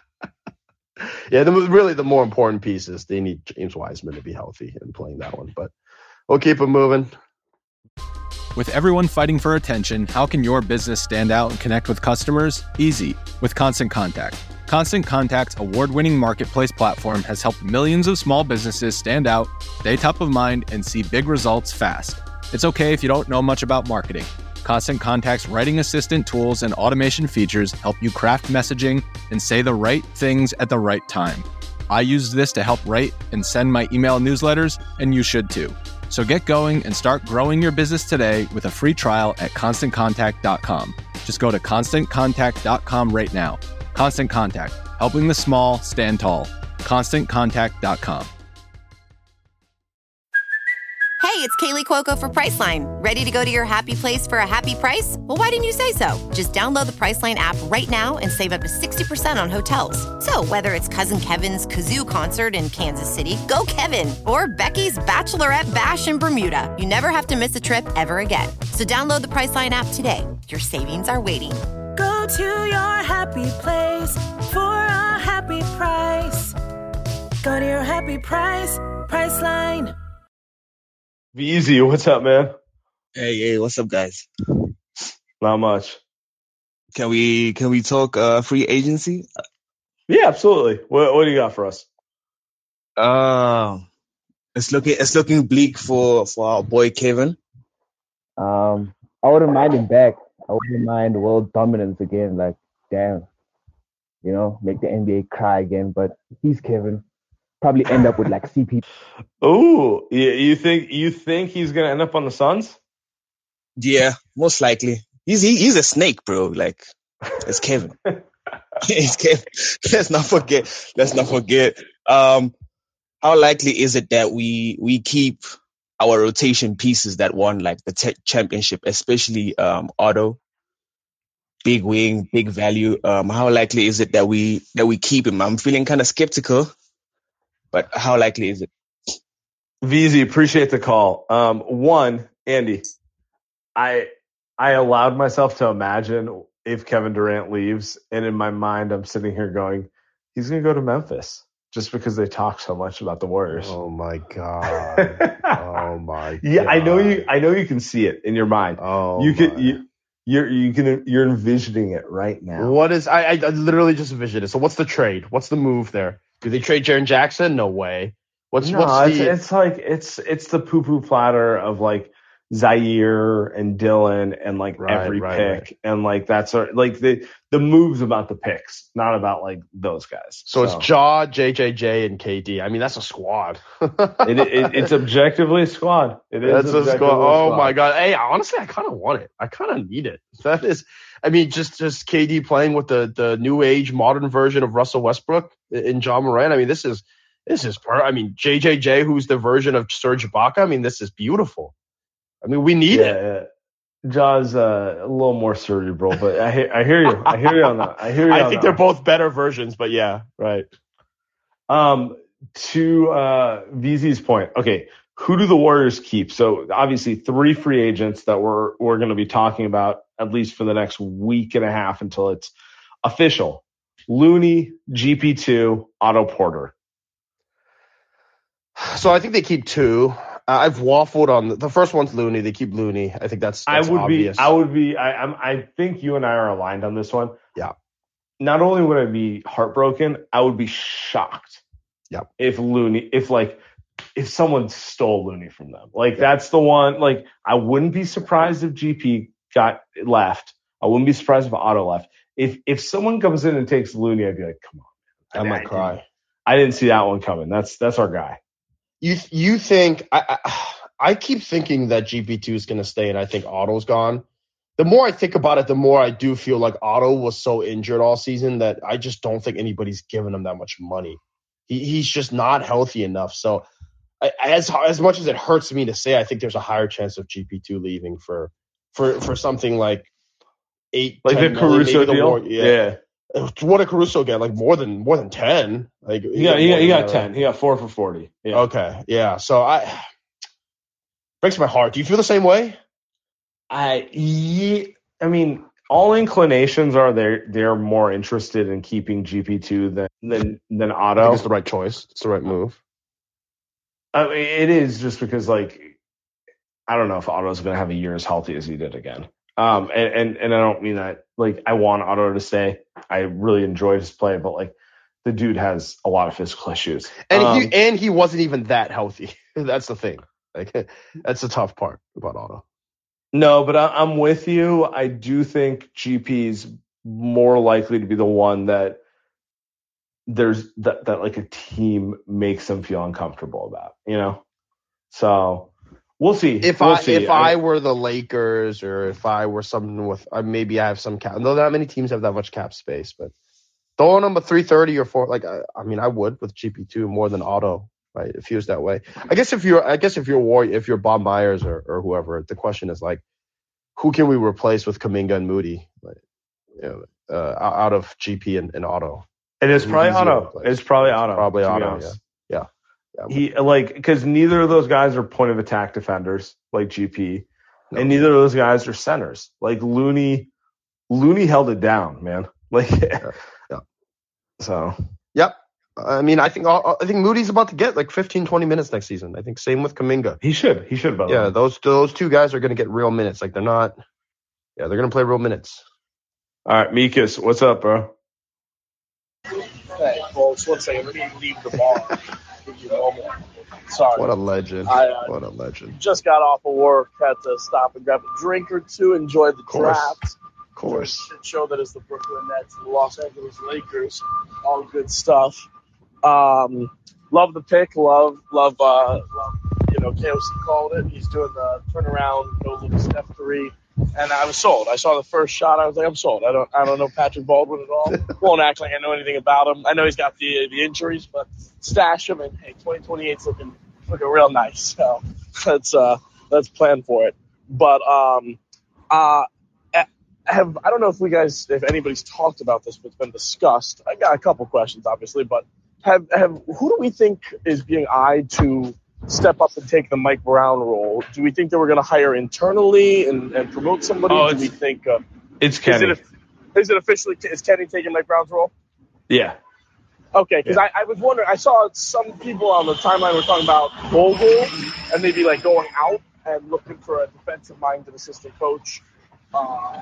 the, really the more important piece is they need James Wiseman to be healthy and playing that one, but we'll keep it moving. With everyone fighting for attention, how can your business stand out and connect with customers? Easy, with Constant Contact. Constant Contact's award-winning marketplace platform has helped millions of small businesses stand out, stay top of mind, and see big results fast. It's okay if you don't know much about marketing. Constant Contact's writing assistant tools and automation features help you craft messaging and say the right things at the right time. I use this to help write and send my email newsletters, and you should too. So get going and start growing your business today with a free trial at constant contact dot com. Just go to constant contact dot com right now. Constant Contact, helping the small stand tall. constant contact dot com. Hey, it's Kaylee Cuoco for Priceline. Ready to go to your happy place for a happy price? Well, why didn't you say so? Just download the Priceline app right now and save up to sixty percent on hotels. So whether it's Cousin Kevin's Kazoo Concert in Kansas City, go Kevin, or Becky's Bachelorette Bash in Bermuda, you never have to miss a trip ever again. So download the Priceline app today. Your savings are waiting. Go to your happy place for a happy price. Go to your happy price, Priceline. Easy, what's up, man? Hey, hey, what's up, guys? Not much. Can we can we talk uh, free agency? Yeah, absolutely. What what do you got for us? Uh, it's looking it's looking bleak for, for our boy Kevin. Um, I wouldn't mind him back. I wouldn't mind world dominance again. Like, damn, you know, make the N B A cry again. But he's Kevin. Probably end up with like C P. Ooh, you, you think you think he's gonna end up on the Suns? Yeah, most likely. He's he, he's a snake, bro. Like, it's Kevin. It's Kevin. Let's not forget. Let's not forget. Um, how likely is it that we we keep our rotation pieces that won like the te- championship, especially um Otto, big wing, big value? Um, how likely is it that we that we keep him? I'm feeling kind of skeptical, but how likely is it? V Z, appreciate the call. Um, one, Andy, I I allowed myself to imagine if Kevin Durant leaves, and in my mind, I'm sitting here going, he's going to go to Memphis just because they talk so much about the Warriors. Oh my god! Oh my! Yeah, god. I know you. I know you can see it in your mind. Oh, you my. can. You, you're you can. You're envisioning it right now. What is? I, I I literally just envisioned it. So what's the trade? What's the move there? Do they trade Jaren Jackson? No way. What's no, what's it's, the? it's like it's it's the poo poo platter of like Zaire and Dylan and like Right, every right, pick and like that's our, like the the moves about the picks, not about like those guys. So, it's Jaw, J J J, and K D. I mean, that's a squad. it, it, it's objectively a squad. It is That's a objectively squad. Oh squad. my god! Hey, honestly, I kind of want it. I kind of need it. That is, I mean, just just K D playing with the the new age modern version of Russell Westbrook in Ja Morant. I mean, this is this is per. I mean, J J J, who's the version of Serge Ibaka. I mean, this is beautiful. I mean, we need yeah, it. Yeah. Jaw's uh, a little more cerebral, but I hear I hear you. I hear you on that. I hear you. I on think that they're both better versions, but yeah, right. Um, to uh, V Z's point, okay, who do the Warriors keep? So obviously three free agents that we're we're going to be talking about at least for the next week and a half until it's official. Looney, G P two, Otto Porter. So I think they keep two. Uh, I've waffled on the, the first one's Looney. They keep Looney. I think that's, that's I would obvious. be. I would be. I, I'm. I think you and I are aligned on this one. Yeah. Not only would I be heartbroken, I would be shocked. Yeah. If Looney, if like, if someone stole Looney from them, like yeah. that's the one. Like, I wouldn't be surprised if G P got left. I wouldn't be surprised if Otto left. If if someone comes in and takes Looney, I'd be like, come on, man. I, I might I cry. Didn't, I didn't see that one coming. That's that's our guy. You you think I I, I keep thinking that G P two is going to stay, and I think Otto's gone. The more I think about it, the more I do feel like Otto was so injured all season that I just don't think anybody's giving him that much money. He he's just not healthy enough. So I, as as much as it hurts me to say, I think there's a higher chance of G P two leaving for for for something like eight, like the Caruso deal. War, yeah. yeah. What did Caruso get? Like more than more than ten. Like he got he got, he got ten. Right? He got four for forty. Yeah. Okay. Yeah. So I breaks my heart. Do you feel the same way? I yeah, I mean, all inclinations are they're they're more interested in keeping G P two than than than Otto. I think it's the right choice. It's the right move. I mean, it is just because like I don't know if Otto's going to have a year as healthy as he did again. Um, and, and and I don't mean that like I want Otto to stay. I really enjoyed his play, but like the dude has a lot of physical issues, and um, he and he wasn't even that healthy. That's the thing. Like that's the tough part about Otto. No, but I, I'm with you. I do think G P's more likely to be the one that there's that, that like a team makes them feel uncomfortable about, you know? So we'll see. If we'll I see. if I, I were the Lakers or if I were something with uh, maybe I have some cap. No, not many teams have that much cap space, but throwing them a three thirty or four, like I, I mean, I would with G P two more than Otto. Right, it feels that way. I guess if you're, I guess if you're War, if you're Bob Myers or, or whoever, the question is like, who can we replace with Kuminga and Moody, like, you know, uh, out of G P and, and Otto? It is probably Otto. It's probably Otto. Probably Otto. Yeah. yeah, yeah. He like because neither of those guys are point of attack defenders like G P, no. and neither of those guys are centers. Like Looney, Looney held it down, man. Like, yeah. yeah. So. Yep. I mean, I think I think Moody's about to get like fifteen, twenty minutes next season. I think same with Kuminga. He should. He should. Yeah, those those two guys are going to get real minutes. Like they're not. Yeah, they're going to play real minutes. All right, Mikas, what's up, bro? Hey, folks, one second. Let me leave the bar. give you a moment. Sorry. What a legend. I, uh, what a legend. Just got off of work, had to stop and grab a drink or two, enjoy the course. draft. Of course. Shit show that is the Brooklyn Nets and the Los Angeles Lakers. All good stuff. Um, love the pick. Love, love, uh, love, you know, K O C called it. He's doing the turnaround, no little step three. And I was sold. I saw the first shot. I was like, I'm sold. I don't, I don't know Patrick Baldwin at all. Won't act like I know anything about him. I know he's got the the injuries, but stash him. And hey, twenty twenty-eight's looking looking real nice. So let's uh let's plan for it. But um uh have I don't know if we guys if anybody's talked about this, but it's been discussed. I got a couple questions, obviously, but have have who do we think is being eyed to step up and take the Mike Brown role? Do we think that we're going to hire internally and, and promote somebody? Oh, do we think uh, it's Kenny? Is it, is it officially is Kenny taking Mike Brown's role? Yeah. Okay, because yeah. I, I was wondering. I saw some people on the timeline were talking about Vogel and maybe like going out and looking for a defensive-minded assistant coach. Uh,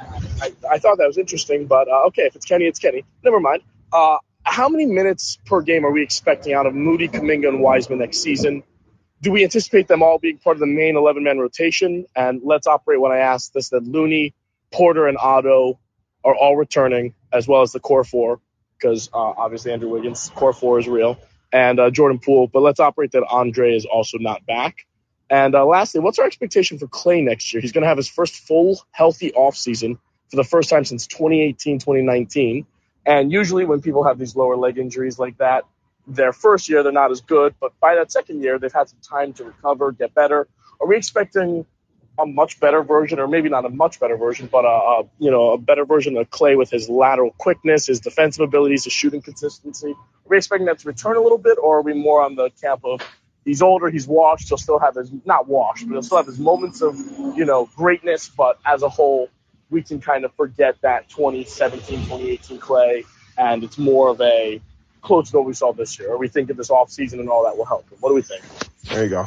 I, I thought that was interesting, but uh, okay, if it's Kenny, it's Kenny. Never mind. Uh, how many minutes per game are we expecting out of Moody, Kuminga, and Wiseman next season? Do we anticipate them all being part of the main eleven-man rotation? And let's operate when I asked this, that Looney, Porter, and Otto are all returning, as well as the core four, because uh, obviously Andrew Wiggins' core four is real, and uh, Jordan Poole. But let's operate that Andre is also not back. And uh, lastly, what's our expectation for Clay next year? He's going to have his first full, healthy offseason for the first time since twenty eighteen, twenty nineteen. And usually when people have these lower leg injuries like that, their first year, they're not as good, but by that second year, they've had some time to recover, get better. Are we expecting a much better version, or maybe not a much better version, but a, a you know a better version of Clay with his lateral quickness, his defensive abilities, his shooting consistency? Are we expecting that to return a little bit, or are we more on the camp of he's older, he's washed, he'll still have his not washed, but he'll still have his moments of you know greatness, but as a whole, we can kind of forget that twenty seventeen, twenty eighteen Clay, and it's more of a close to what we saw this year, or we think of this offseason and all that will help. What do we think? There you go.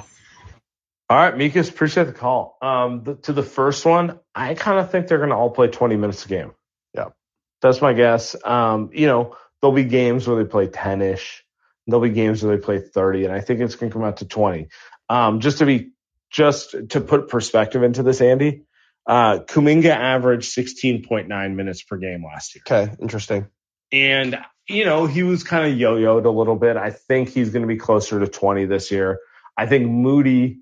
All right, Mikas, appreciate the call. Um, the, to the first one, I kind of think they're going to all play twenty minutes a game. Yeah. That's my guess. Um, you know, there'll be games where they play ten-ish. There'll be games where they play thirty, and I think it's going to come out to twenty. Um, just to be, just to put perspective into this, Andy, uh, Kuminga averaged sixteen point nine minutes per game last year. Okay, interesting. And you know, he was kind of yo-yoed a little bit. I think he's going to be closer to twenty this year. I think Moody,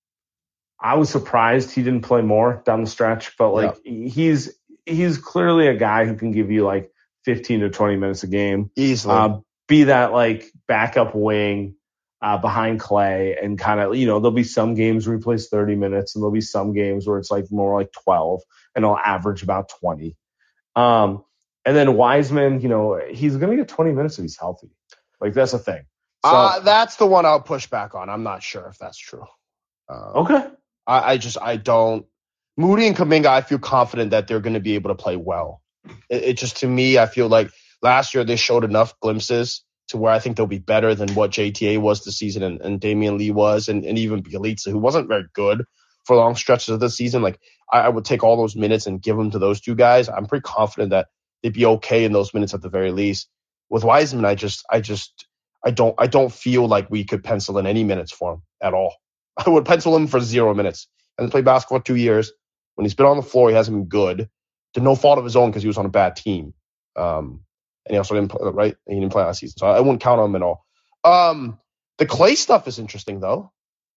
I was surprised he didn't play more down the stretch, but like yeah. he's he's clearly a guy who can give you like fifteen to twenty minutes a game. Easily. Uh, be that like backup wing uh, behind Clay, and kind of, you know, there'll be some games where he plays thirty minutes, and there'll be some games where it's like more like twelve, and he'll average about twenty. Um, And then Wiseman, you know, he's going to get twenty minutes if he's healthy. Like, that's the thing. So, uh, that's the one I'll push back on. I'm not sure if that's true. Um, okay. I, I just, I don't. Moody and Kuminga, I feel confident that they're going to be able to play well. It, it just, to me, I feel like last year they showed enough glimpses to where I think they'll be better than what J T A was this season, and, and Damian Lee was, and, and even Bielitsa, who wasn't very good for long stretches of the season. Like, I, I would take all those minutes and give them to those two guys. I'm pretty confident that they'd be okay in those minutes at the very least. With Wiseman, I just, I just, I don't, I don't feel like we could pencil in any minutes for him at all. I would pencil him for zero minutes. He hasn't played basketball for two years. When he's been on the floor, he hasn't been good. To no fault of his own because he was on a bad team. Um, and he also didn't play, right? He didn't play last season, so I wouldn't count on him at all. Um, the Clay stuff is interesting, though.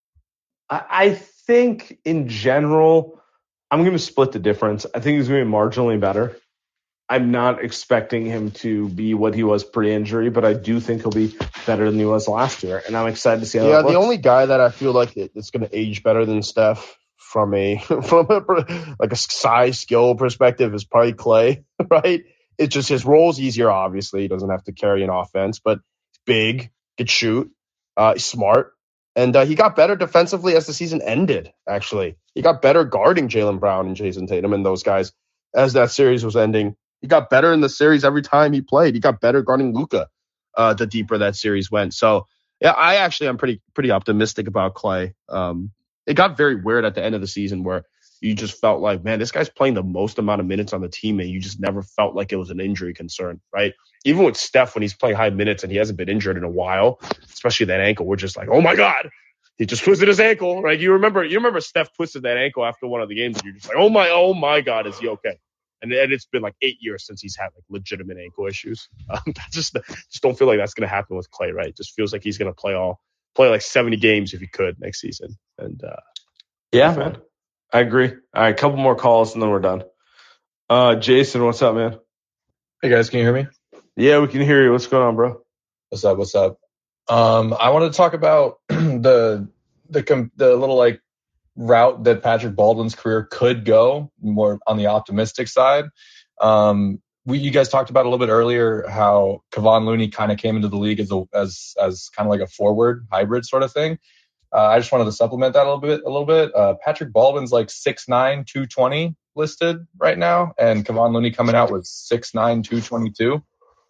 I, I think in general, I'm going to split the difference. I think he's going to be marginally better. I'm not expecting him to be what he was pre-injury, but I do think he'll be better than he was last year, and I'm excited to see how yeah, that looks. The only guy that I feel like it's going to age better than Steph from a from a, like a size skill perspective is probably Clay, right? It's just his role's easier, obviously. He doesn't have to carry an offense, but he's big, can shoot, uh, he's smart, and uh, he got better defensively as the season ended, actually. He got better guarding Jaylen Brown and Jason Tatum and those guys as that series was ending. He got better in the series every time he played. He got better guarding Luka uh, the deeper that series went. So, yeah, I actually am pretty pretty optimistic about Clay. Um, it got very weird at the end of the season where you just felt like, man, this guy's playing the most amount of minutes on the team, and you just never felt like it was an injury concern, right? Even with Steph, when he's playing high minutes and he hasn't been injured in a while, especially that ankle, we're just like, oh my God, he just twisted his ankle, right? You remember, you remember Steph twisted that ankle after one of the games, and you're just like, oh my, oh my God, is he okay? And, and it's been like eight years since he's had like legitimate ankle issues. Um, I just, just don't feel like that's going to happen with Klay, right? It just feels like he's going to play all, play like seventy games if he could next season. And uh, yeah, man. I agree. All right, a couple more calls and then we're done. Uh, Jason, what's up, man? Hey guys, can you hear me? Yeah, we can hear you. What's going on, bro? What's up? What's up? Um, I wanted to talk about the the the little like route that Patrick Baldwin's career could go, more on the optimistic side. Um, we you guys talked about a little bit earlier how Kevon Looney kind of came into the league as a, as as kind of like a forward hybrid sort of thing. Uh, I just wanted to supplement that a little bit. A little bit. Uh, Patrick Baldwin's like six nine, two twenty listed right now, and Kevon Looney coming out with six nine, two twenty-two.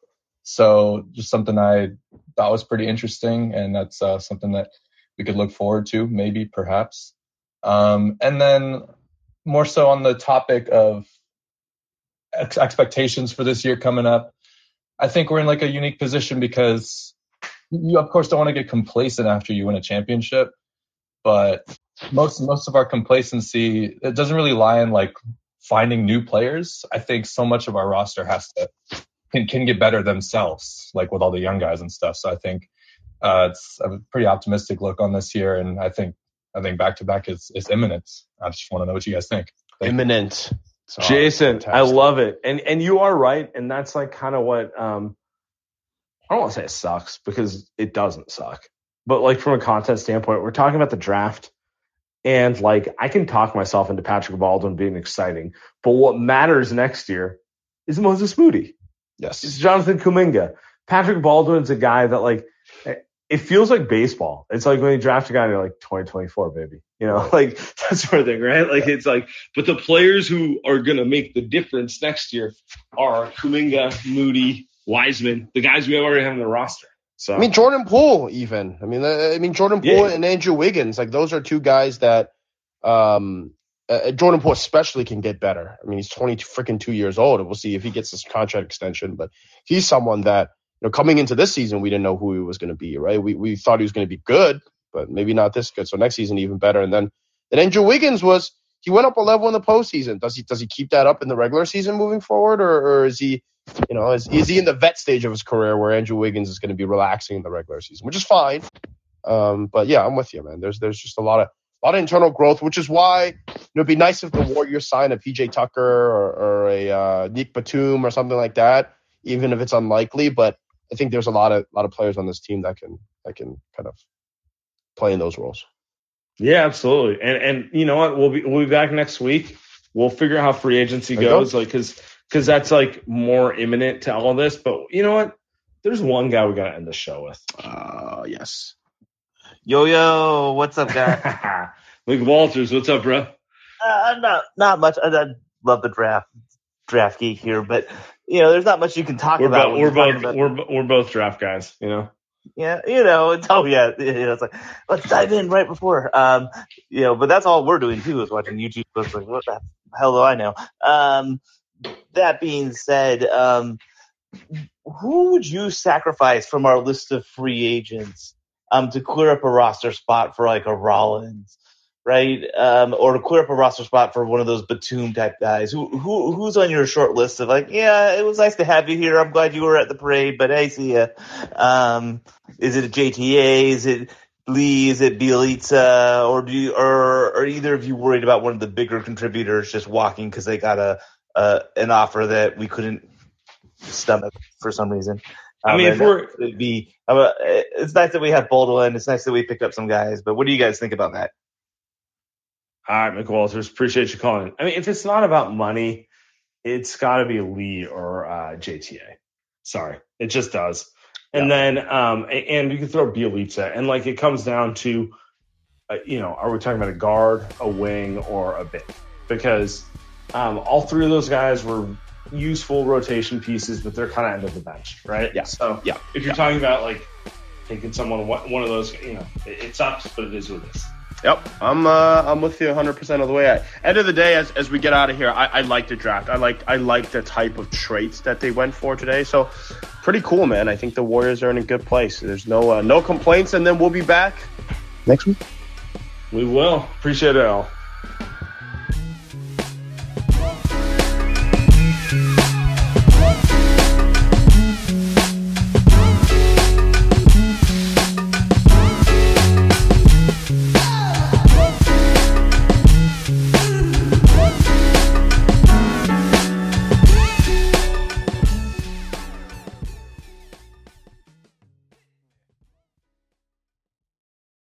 So just something I thought was pretty interesting, and that's uh, something that we could look forward to, maybe, perhaps. Um, and then more so on the topic of ex- expectations for this year coming up, I think we're in like a unique position because you, of course, don't want to get complacent after you win a championship, but most most of our complacency, it doesn't really lie in like finding new players. I think so much of our roster has to can, can get better themselves, like with all the young guys and stuff. So I think uh, it's a pretty optimistic look on this year, and I think I think back to back is is imminent. I just want to know what you guys think. Thank imminent, so, Jason. Fantastic. I love it, and and you are right, and that's like kind of what. Um, I don't want to say it sucks because it doesn't suck, but like from a content standpoint, we're talking about the draft, and like I can talk myself into Patrick Baldwin being exciting, but what matters next year is Moses Moody. Yes, it's Jonathan Kuminga. Patrick Baldwin's a guy that like it feels like baseball. It's like when you draft a guy and you're like twenty twenty-four, baby. You know, like that sort of thing, right? Like it's like, but the players who are gonna make the difference next year are Kuminga, Moody, Wiseman, the guys we already have on the roster. So I mean, Jordan Poole, even. I mean, I mean Jordan Poole yeah. and Andrew Wiggins. Like those are two guys that um, uh, Jordan Poole especially can get better. I mean, he's twenty freaking two years old, and we'll see if he gets this contract extension. But he's someone that you know coming into this season, we didn't know who he was going to be. Right? We we thought he was going to be good, but maybe not this good. So next season, even better. And then then Andrew Wiggins was he went up a level in the postseason. Does he does he keep that up in the regular season moving forward, or, or is he? You know, is, is he in the vet stage of his career where Andrew Wiggins is going to be relaxing in the regular season, which is fine. Um, but yeah, I'm with you, man. There's there's just a lot of a lot of internal growth, which is why you know, it'd be nice if the Warriors sign a P J Tucker or, or a uh, Nick Batum or something like that, even if it's unlikely. But I think there's a lot of lot of players on this team that can that can kind of play in those roles. Yeah, absolutely. And and you know what? We'll be we'll be back next week. We'll figure out how free agency goes, like because. Because that's like more imminent to all this. But you know what? There's one guy we got to end the show with. Uh, yes. Yo, yo. What's up, guys? Luke Walters, what's up, bro? Uh, not not much. I, I love the draft draft geek here. But, you know, there's not much you can talk we're about. Bo- we're, both, about- we're, we're both draft guys, you know? Yeah, you know, it's, oh, yeah. You know, it's like, let's dive in right before. Um, you know, but that's all we're doing, too, is watching YouTube. It's like, what the hell do I know? Um, That being said, um, who would you sacrifice from our list of free agents um, to clear up a roster spot for like a Rollins, right? Um, or to clear up a roster spot for one of those Batum type guys? Who who who's on your short list of like, yeah, it was nice to have you here. I'm glad you were at the parade, but hey, see ya. Um, is it a J T A? Is it Lee? Is it Bielitsa? Or do you, or are either of you worried about one of the bigger contributors just walking because they got a Uh, an offer that we couldn't stomach for some reason? Um, I mean, if we're it'd be, uh, it's nice that we have Baldwin. It's nice that we picked up some guys. But what do you guys think about that? All right, McWalters, appreciate you calling. I mean, if it's not about money, it's got to be Lee or uh, J T A. Sorry, it just does. And yeah. then, um, and you can throw Bielitsa, and like it comes down to, uh, you know, are we talking about a guard, a wing, or a big? Because Um, all three of those guys were useful rotation pieces, but they're kind of end of the bench, right? Yeah. So yeah. if you're yeah. talking about like taking someone, one of those, you know, it, it sucks, but it is what it is. Yep, I'm uh, I'm with you one hundred percent of the way. I, end of the day, as, as we get out of here, I, I like the draft. I like I like the type of traits that they went for today. So pretty cool, man. I think the Warriors are in a good place. There's no uh, no complaints, and then we'll be back next week. We will. Appreciate it, Al.